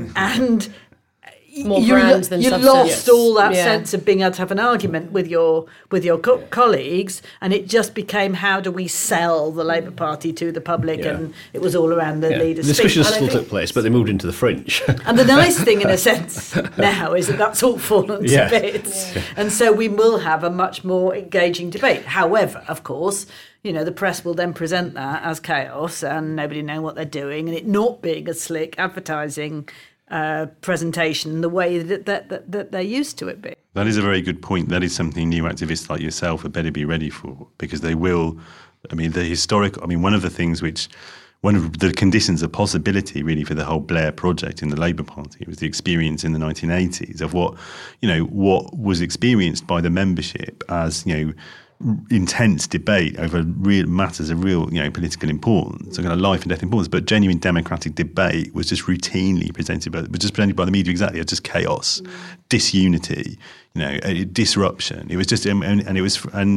[SPEAKER 6] And
[SPEAKER 19] more
[SPEAKER 6] you,
[SPEAKER 19] brand than
[SPEAKER 6] you
[SPEAKER 19] substance.
[SPEAKER 6] lost
[SPEAKER 19] Yes.
[SPEAKER 6] all that
[SPEAKER 19] Yeah.
[SPEAKER 6] sense of being able to have an argument with your with your co- colleagues, and it just became, how do we sell the Labour Party to the public?
[SPEAKER 16] Yeah.
[SPEAKER 6] And it was all around the
[SPEAKER 16] Yeah.
[SPEAKER 6] leader's
[SPEAKER 16] The discussion
[SPEAKER 6] speech.
[SPEAKER 16] still took place, but they moved into the fringe.
[SPEAKER 6] And the nice thing, in a sense, now is that that's all fallen to
[SPEAKER 16] Yeah.
[SPEAKER 6] bits.
[SPEAKER 16] Yeah.
[SPEAKER 6] And so we will have a much more engaging debate. However, of course, you know, the press will then present that as chaos and nobody know what they're doing, and it not being a slick advertising uh, presentation the way that, that, that, that they're used to it being.
[SPEAKER 20] That is a very good point. That is something new activists like yourself had better be ready for, because they will, I mean, the historic, I mean, one of the things which, one of the conditions of possibility really for the whole Blair project in the Labour Party was the experience in the nineteen eighties of what, you know, what was experienced by the membership as, you know, intense debate over real matters of real, you know, political importance, kind of life and death importance, but genuine democratic debate was just routinely presented by, was just presented by the media exactly as just chaos, mm. disunity, you know, a, disruption. It was just, and, and it was, and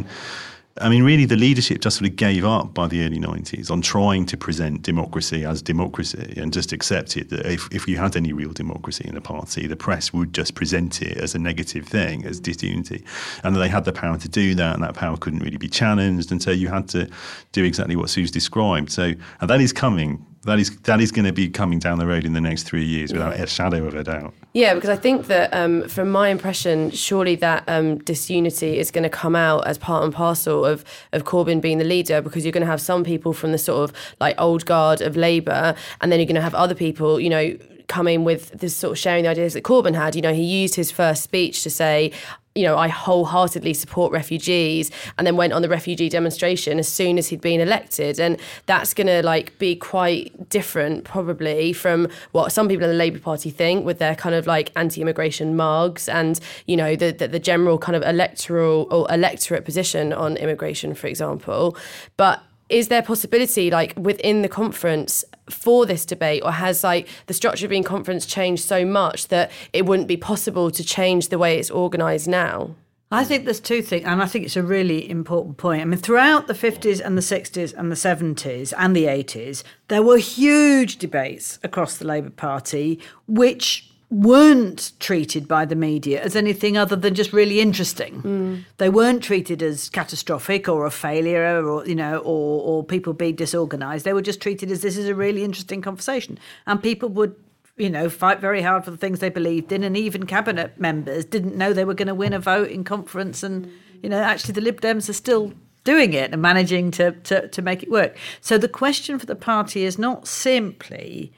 [SPEAKER 20] I mean, really, the leadership just sort of gave up by the early nineties on trying to present democracy as democracy, and just accepted that if, if you had any real democracy in the party, the press would just present it as a negative thing, as disunity. And they had the power to do that, and that power couldn't really be challenged. And so you had to do exactly what Sue's described. So, and that is coming. That is that is going to be coming down the road in the next three years without a shadow of a doubt.
[SPEAKER 19] Yeah, because I think that um, from my impression, surely that um, disunity is going to come out as part and parcel of, of Corbyn being the leader, because you're going to have some people from the sort of like old guard of Labour, and then you're going to have other people, you know, coming with this sort of sharing the ideas that Corbyn had. You know, he used his first speech to say, you know, I wholeheartedly support refugees, and then went on the refugee demonstration as soon as he'd been elected. And that's going to like be quite different probably from what some people in the Labour Party think, with their kind of like anti-immigration mugs and, you know, the, the, the general kind of electoral or electorate position on immigration, for example. But is there possibility, like, within the conference for this debate, or has, like, the structure of being conference changed so much that it wouldn't be possible to change the way it's organised now?
[SPEAKER 6] I think there's two things, and I think it's a really important point. I mean, throughout the fifties and the sixties and the seventies and the eighties, there were huge debates across the Labour Party which weren't treated by the media as anything other than just really interesting. Mm. They weren't treated as catastrophic or a failure, or, you know, or, or people being disorganised. They were just treated as, this is a really interesting conversation. And people would, you know, fight very hard for the things they believed in, and even cabinet members didn't know they were going to win a vote in conference. And, you know, actually the Lib Dems are still doing it and managing to, to, to make it work. So the question for the party is not simply,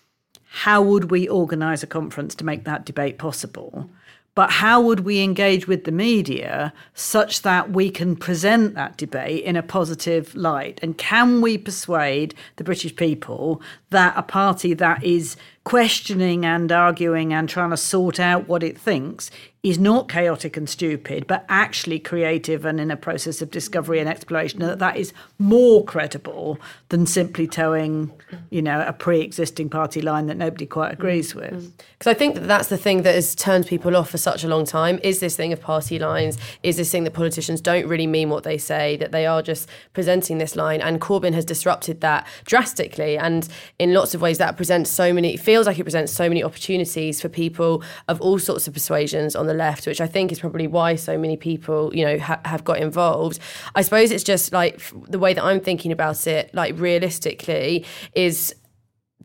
[SPEAKER 6] how would we organise a conference to make that debate possible? But how would we engage with the media such that we can present that debate in a positive light? And can we persuade the British people that a party that is questioning and arguing and trying to sort out what it thinks is not chaotic and stupid, but actually creative and in a process of discovery and exploration, and that that is more credible than simply towing, you know, a pre-existing party line that nobody quite agrees with?
[SPEAKER 19] Because I think that that's the thing that has turned people off for such a long time, is this thing of party lines, is this thing that politicians don't really mean what they say, that they are just presenting this line. And Corbyn has disrupted that drastically, and in lots of ways that presents so many, it feels like it presents so many opportunities for people of all sorts of persuasions on the left, which I think is probably why so many people, you know, ha- have got involved. I suppose it's just like the way that I'm thinking about it, like realistically, is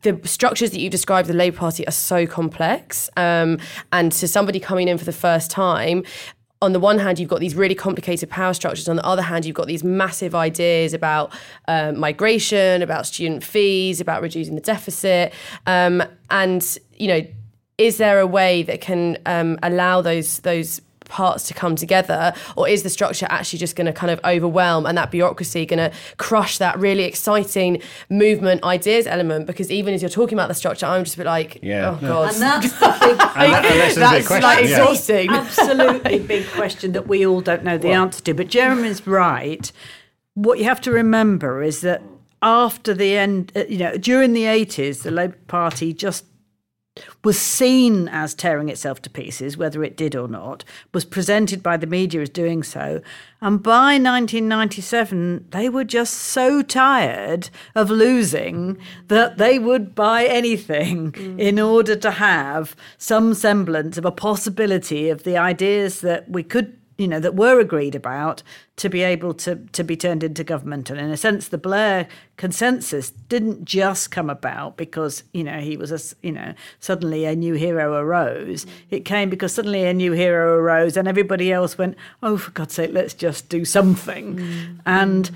[SPEAKER 19] the structures that you described of the Labour Party are so complex. Um, and to somebody coming in for the first time, on the one hand, you've got these really complicated power structures. On the other hand, you've got these massive ideas about uh, migration, about student fees, about reducing the deficit. Um, and, you know, is there a way that can um, allow those those parts to come together, or is the structure actually just going to kind of overwhelm and that bureaucracy going to crush that really exciting movement ideas element? Because even as you're talking about the structure, I'm just a bit like,
[SPEAKER 16] yeah.
[SPEAKER 19] oh god,
[SPEAKER 6] and that's the big,
[SPEAKER 16] and that, and that's
[SPEAKER 6] that's
[SPEAKER 16] big question,
[SPEAKER 6] like
[SPEAKER 16] yeah.
[SPEAKER 6] exhausting, absolutely big question that we all don't know the well, answer to. But Jeremy's right. What you have to remember is that after the end, you know, during the eighties, the Labour Party just was seen as tearing itself to pieces, whether it did or not, was presented by the media as doing so. And by nineteen ninety-seven, they were just so tired of losing that they would buy anything mm. in order to have some semblance of a possibility of the ideas that we could, you know, that were agreed about to be able to, to be turned into government. And in a sense, the Blair consensus didn't just come about because, you know, he was, a, you know, suddenly a new hero arose. It came because suddenly a new hero arose and everybody else went, oh, for God's sake, let's just do something. Mm. And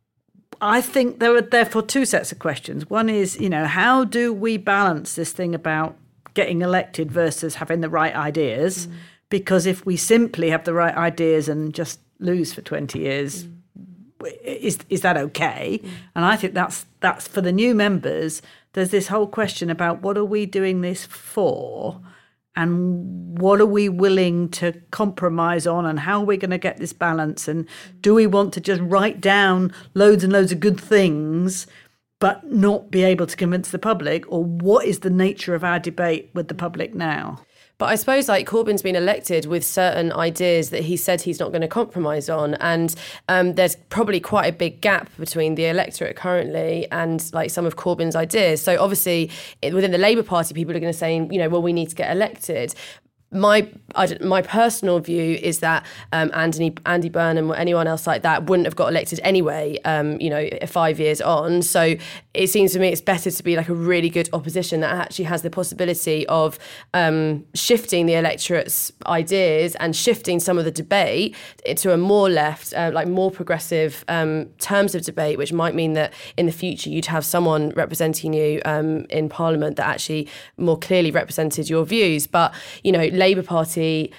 [SPEAKER 6] I think there are therefore two sets of questions. One is, you know, how do we balance this thing about getting elected versus having the right ideas? Mm. Because if we simply have the right ideas and just lose for twenty years, mm. is is that okay? Mm. And I think that's that's for the new members. There's this whole question about what are we doing this for, and what are we willing to compromise on, and how are we going to get this balance? And do we want to just write down loads and loads of good things, but not be able to convince the public? Or what is the nature of our debate with the public now?
[SPEAKER 19] But I suppose like Corbyn's been elected with certain ideas that he said he's not going to compromise on. And um, there's probably quite a big gap between the electorate currently and like some of Corbyn's ideas. So obviously within the Labour Party, people are going to say, you know, well, we need to get elected. My I don't, my personal view is that um, Andy, Andy Burnham or anyone else like that wouldn't have got elected anyway, um, you know, five years on. So it seems to me it's better to be like a really good opposition that actually has the possibility of um, shifting the electorate's ideas and shifting some of the debate to a more left, uh, like more progressive um, terms of debate, which might mean that in the future you'd have someone representing you um, in Parliament that actually more clearly represented your views. But, you know, Labour Party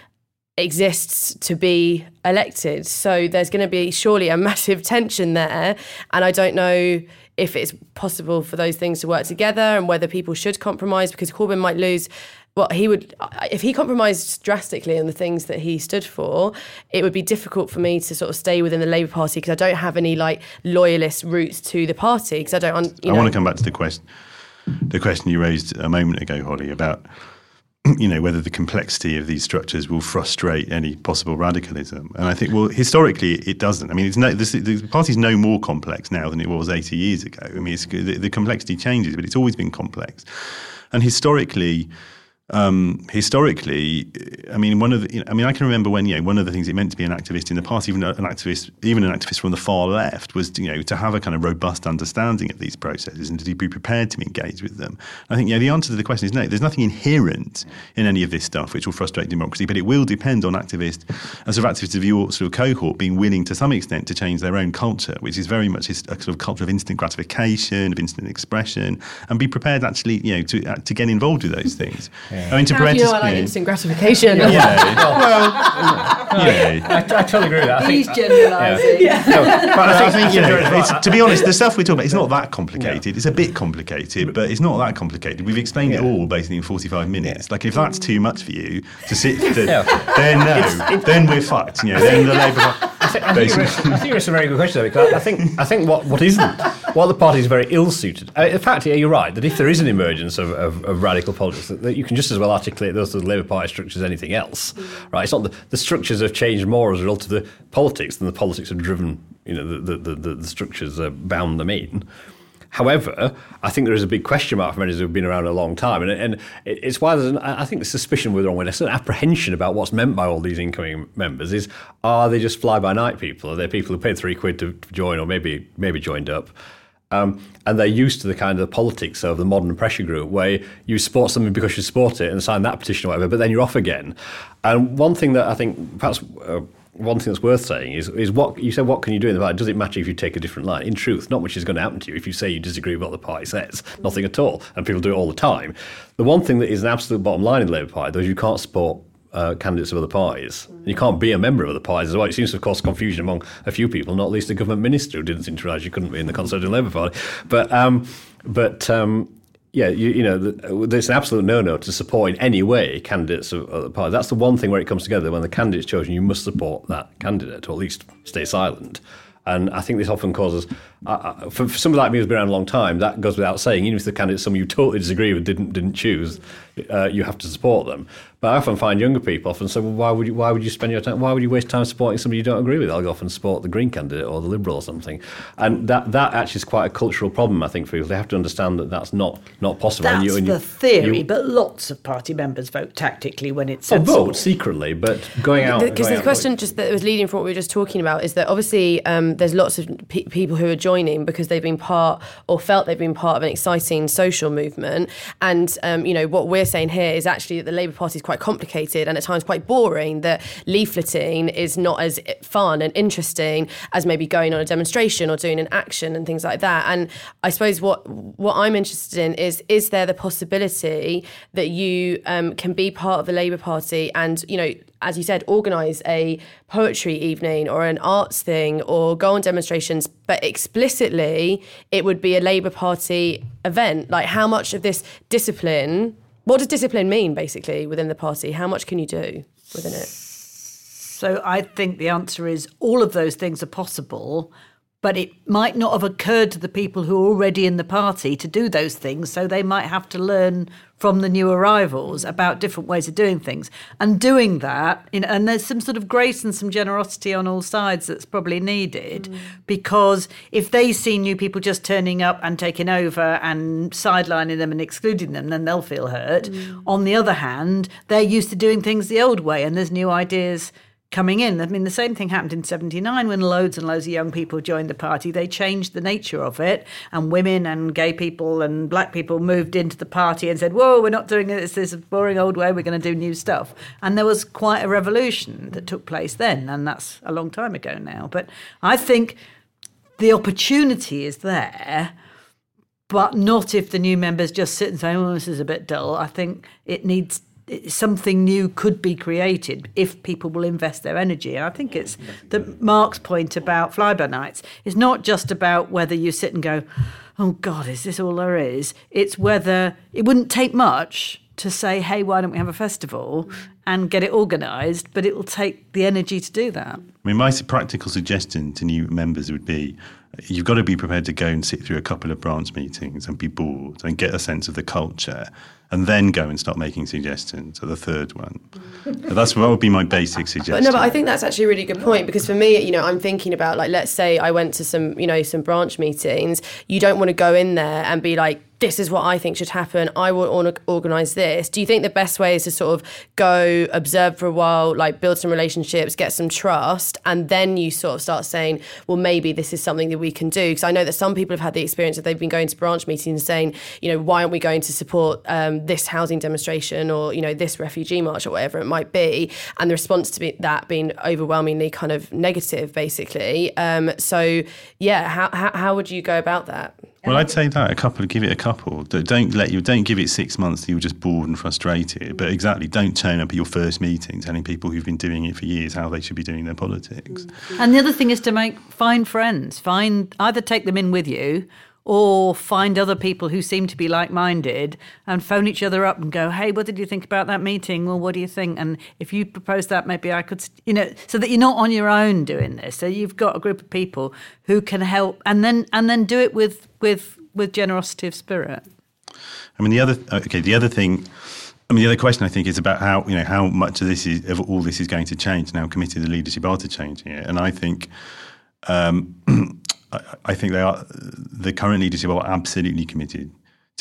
[SPEAKER 19] exists to be elected. So there's going to be surely a massive tension there. And I don't know if it's possible for those things to work together and whether people should compromise, because Corbyn might lose. Well, he would, if he compromised drastically on the things that he stood for, it would be difficult for me to sort of stay within the Labour Party because I don't have any like loyalist roots to the party because I don't, you know.
[SPEAKER 20] I want to come back to the question, the question you raised a moment ago, Holly, about you know, whether the complexity of these structures will frustrate any possible radicalism. And I think, well, historically, it doesn't. I mean, it's no, this, the party's no more complex now than it was eighty years ago. I mean, it's, the, the complexity changes, but it's always been complex. And historically, um, historically, I mean, one of the, you know, I mean, I can remember when, you know, one of the things it meant to be an activist in the party, even an activist, even an activist from the far left, was, you know, to have a kind of robust understanding of these processes and to be prepared to engage with them. I think, you know, the answer to the question is no. There's nothing inherent in any of this stuff which will frustrate democracy, but it will depend on activists, and sort of activists of your sort of cohort being willing to some extent to change their own culture, which is very much a sort of culture of instant gratification, of instant expression, and be prepared actually, you know, to uh, to get involved with those things. Yeah. I mean, to
[SPEAKER 19] How do you know I like instant gratification?
[SPEAKER 20] Yeah. yeah.
[SPEAKER 16] well, yeah. I, I totally agree with that. I
[SPEAKER 6] He's
[SPEAKER 16] think,
[SPEAKER 6] generalising.
[SPEAKER 16] Yeah. No, but I think,
[SPEAKER 20] I think you know, it's, to be honest, the stuff we talk about, it's not that complicated. Yeah. It's a bit complicated, but it's not that complicated. We've explained yeah. it all basically in forty-five minutes. Yeah. Like, if that's too much for you to sit, to, yeah. then no, it's, then we're fucked. You know, then the Labour Party.
[SPEAKER 16] I think, I, think I think it's a very good question, though, because I think I think what, what isn't, what the party is very ill-suited. I mean, in fact, yeah, you're right, that if there is an emergence of, of, of radical politics, that, that you can just as well articulate those to the Labour Party structures as anything else, right? It's not the, the structures have changed more as a result of the politics than the politics have driven, you know, the, the, the, the structures uh, bound them in. However, I think there is a big question mark for many who have been around a long time, and, and it's why there's an, I think the suspicion with the wrong way, there's an apprehension about what's meant by all these incoming members. Is are they just fly-by-night people? Are they people who paid three quid to join, or maybe maybe joined up? Um, and they're used to the kind of politics of the modern pressure group where you support something because you support it and sign that petition or whatever, but then you're off again. And one thing that I think perhaps uh, one thing that's worth saying is is what you said, what can you do in the party? Does it matter if you take a different line? In truth, not much is going to happen to you if you say you disagree with what the party says. Nothing at all. And people do it all the time. The one thing that is an absolute bottom line in the Labour Party, though, is you can't support Uh, candidates of other parties. You can't be a member of other parties as well. It seems to have caused confusion among a few people, not least the government minister who didn't seem to realise you couldn't be in the Conservative Labour Party. But, um, but um, yeah, you, you know, the, it's an absolute no-no to support in any way candidates of other parties. That's the one thing where it comes together. When the candidate's chosen, you must support that candidate, or at least stay silent. And I think this often causes, uh, for, for somebody like me who's been around a long time, that goes without saying. Even if the candidate someone you totally disagree with didn't didn't choose, uh, you have to support them. But I often find younger people often say, well, why would you why would you spend your time, why would you waste time supporting somebody you don't agree with? I'll often support the Green candidate or the Liberal or something. And that that actually is quite a cultural problem, I think, for people. They have to understand that that's not, not possible.
[SPEAKER 6] That's
[SPEAKER 16] and you, and
[SPEAKER 6] the
[SPEAKER 16] you,
[SPEAKER 6] theory,
[SPEAKER 16] you,
[SPEAKER 6] but lots of party members vote tactically when it's
[SPEAKER 16] oh,
[SPEAKER 6] sensible.
[SPEAKER 16] vote secretly, but going out...
[SPEAKER 19] Because the, the question just that was leading from what we were just talking about is that obviously um, there's lots of pe- people who are joining because they've been part or felt they've been part of an exciting social movement. And, um, you know, what we're saying here is actually that the Labour Party is quite complicated and at times quite boring, that leafleting is not as fun and interesting as maybe going on a demonstration or doing an action and things like that. And I suppose what what I'm interested in is, is there the possibility that you um, can be part of the Labour Party and, you know, as you said, organise a poetry evening or an arts thing or go on demonstrations, but explicitly it would be a Labour Party event? Like, how much of this discipline, what does discipline mean, basically, within the party? How much can you do within it?
[SPEAKER 6] So I think the answer is all of those things are possible, but it might not have occurred to the people who are already in the party to do those things, so they might have to learn from the new arrivals about different ways of doing things. And doing that, you know, and there's some sort of grace and some generosity on all sides that's probably needed, mm. because if they see new people just turning up and taking over and sidelining them and excluding them, then they'll feel hurt. Mm. On the other hand, they're used to doing things the old way, and there's new ideas coming in. I mean, the same thing happened in seventy-nine when loads and loads of young people joined the party. They changed the nature of it, and women and gay people and black people moved into the party and said, whoa, we're not doing this this boring old way, we're going to do new stuff. And there was quite a revolution that took place then, and that's a long time ago now. But I think the opportunity is there, but not if the new members just sit and say, oh, this is a bit dull. I think it needs something new could be created if people will invest their energy. And I think it's the Mark's point about flyby nights is not just about whether you sit and go, oh God, is this all there is? It's whether it wouldn't take much to say, hey, why don't we have a festival and get it organised, but it will take the energy to do that.
[SPEAKER 20] I mean, my practical suggestion to new members would be you've got to be prepared to go and sit through a couple of branch meetings and be bored and get a sense of the culture, and then go and start making suggestions at the third one. So that's what would be my basic suggestion.
[SPEAKER 19] But no, but I think that's actually a really good point, because for me, you know, I'm thinking about, like, let's say I went to some, you know, some branch meetings. You don't want to go in there and be like, this is what I think should happen, I will organise this. Do you think the best way is to sort of go observe for a while, like build some relationships, get some trust, and then you sort of start saying, well, maybe this is something that we can do? Because I know that some people have had the experience that they've been going to branch meetings and saying, you know, why aren't we going to support um, this housing demonstration or, you know, this refugee march or whatever it might be? And the response to be, that being overwhelmingly kind of negative, basically. Um, so, yeah, how, how how would you go about that?
[SPEAKER 20] Well, I'd say that a couple, give it a couple. Don't let you, don't give it six months that you're just bored and frustrated. But exactly, don't turn up at your first meeting telling people who've been doing it for years how they should be doing their politics.
[SPEAKER 6] And the other thing is to make find friends. Find either take them in with you, or find other people who seem to be like-minded and phone each other up and go, hey, what did you think about that meeting? Well, what do you think? And if you propose that, maybe I could, you know, so that you're not on your own doing this. So you've got a group of people who can help, and then and then do it with with with generosity of spirit.
[SPEAKER 20] I mean, the other okay, the other thing. I mean, the other question I think is about how, you know, how much of this is of all this is going to change now. Committed the leadership are to changing it, and I think. Um, I think they are. The current leadership are absolutely committed to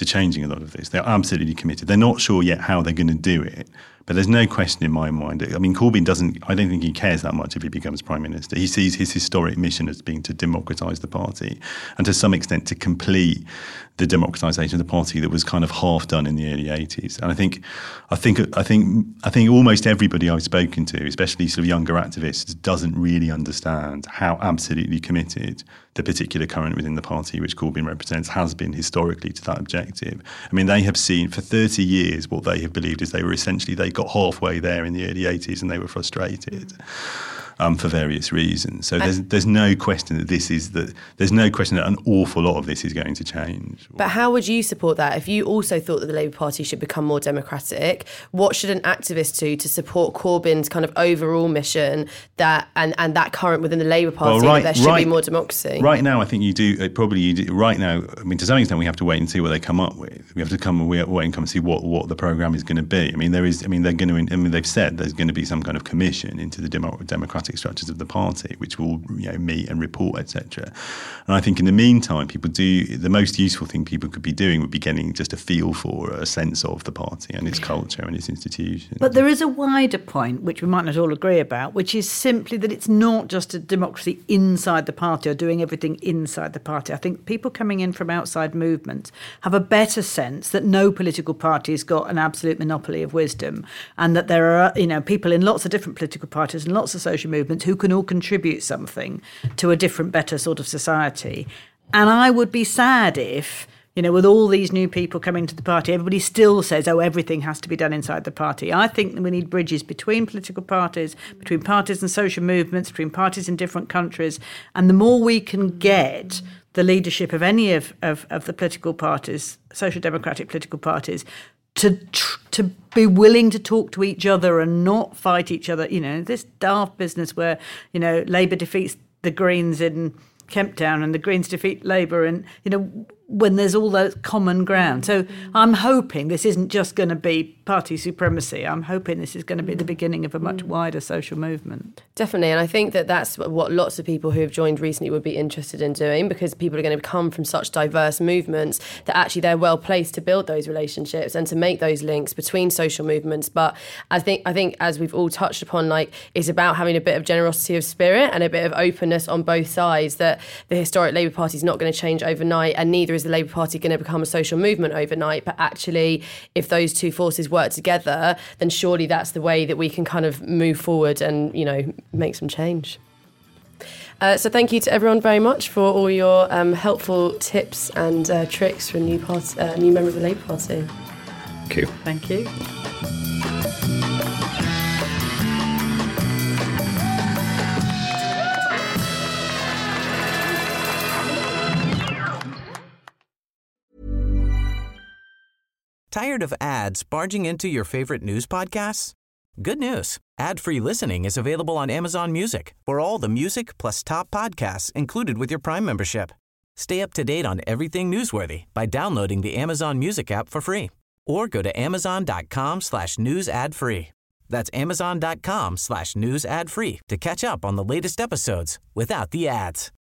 [SPEAKER 20] to changing a lot of this. They're absolutely committed. They're not sure yet how they're going to do it, but there's no question in my mind. I mean, Corbyn doesn't, I don't think he cares that much if he becomes Prime Minister. He sees his historic mission as being to democratise the party and to some extent to complete the democratisation of the party that was kind of half done in the early eighties. And I think, I think, I think, I think almost everybody I've spoken to, especially sort of younger activists, doesn't really understand how absolutely committed the particular current within the party which Corbyn represents has been historically to that objective. I mean, they have seen for thirty years what they have believed is they were essentially, they got halfway there in the early eighties and they were frustrated. Um, for various reasons. So there's there's no question that this is that there's no question that an awful lot of this is going to change.
[SPEAKER 19] But how would you support that? If you also thought that the Labour Party should become more democratic, what should an activist do to support Corbyn's kind of overall mission that and, and that current within the Labour Party well, right, that there should right, be more democracy?
[SPEAKER 20] Right now, I think you do probably you do, right now. I mean, to some extent, we have to wait and see what they come up with. We have to come wait and come and see what, what the programme is going to be. I mean, there is. I mean, they're going to. I mean, they've said there's going to be some kind of commission into the demo, democratic structures of the party, which will you know meet and report, et cetera. And I think in the meantime, people do the most useful thing people could be doing would be getting just a feel for, a sense of the party and its culture and its institutions.
[SPEAKER 6] But there is a wider point, which we might not all agree about, which is simply that it's not just a democracy inside the party or doing everything inside the party. I think people coming in from outside movements have a better sense that no political party has got an absolute monopoly of wisdom, and that there are you know people in lots of different political parties and lots of social movements who can all contribute something to a different, better sort of society. And I would be sad if, you know, with all these new people coming to the party, everybody still says, oh, everything has to be done inside the party. I think we need bridges between political parties, between parties and social movements, between parties in different countries. And the more we can get the leadership of any of, of, of the political parties, social democratic political parties, to tr- to be willing to talk to each other and not fight each other. You know, this daft business where, you know, Labour defeats the Greens in Kemp Town and the Greens defeat Labour, and, you know, when there's all that common ground. So I'm hoping this isn't just going to be party supremacy. I'm hoping this is going to be the beginning of a much wider social movement.
[SPEAKER 19] Definitely, and I think that that's what lots of people who have joined recently would be interested in doing, because people are going to come from such diverse movements that actually they're well placed to build those relationships and to make those links between social movements. But I think, I think as we've all touched upon, like, it's about having a bit of generosity of spirit and a bit of openness on both sides, that the historic Labour Party is not going to change overnight, and neither is the Labour Party going to become a social movement overnight. But actually, if those two forces work together, then surely that's the way that we can kind of move forward and, you know, make some change. Uh, so thank you to everyone very much for all your um, helpful tips and uh, tricks for a new, part- uh, new member of the Labour Party.
[SPEAKER 16] Thank you.
[SPEAKER 6] Thank you.
[SPEAKER 1] Tired of ads barging into your favorite news podcasts? Good news. Ad-free listening is available on Amazon Music for all the music plus top podcasts included with your Prime membership. Stay up to date on everything newsworthy by downloading the Amazon Music app for free, or go to amazon.com slash news ad free. That's amazon.com slash news ad free to catch up on the latest episodes without the ads.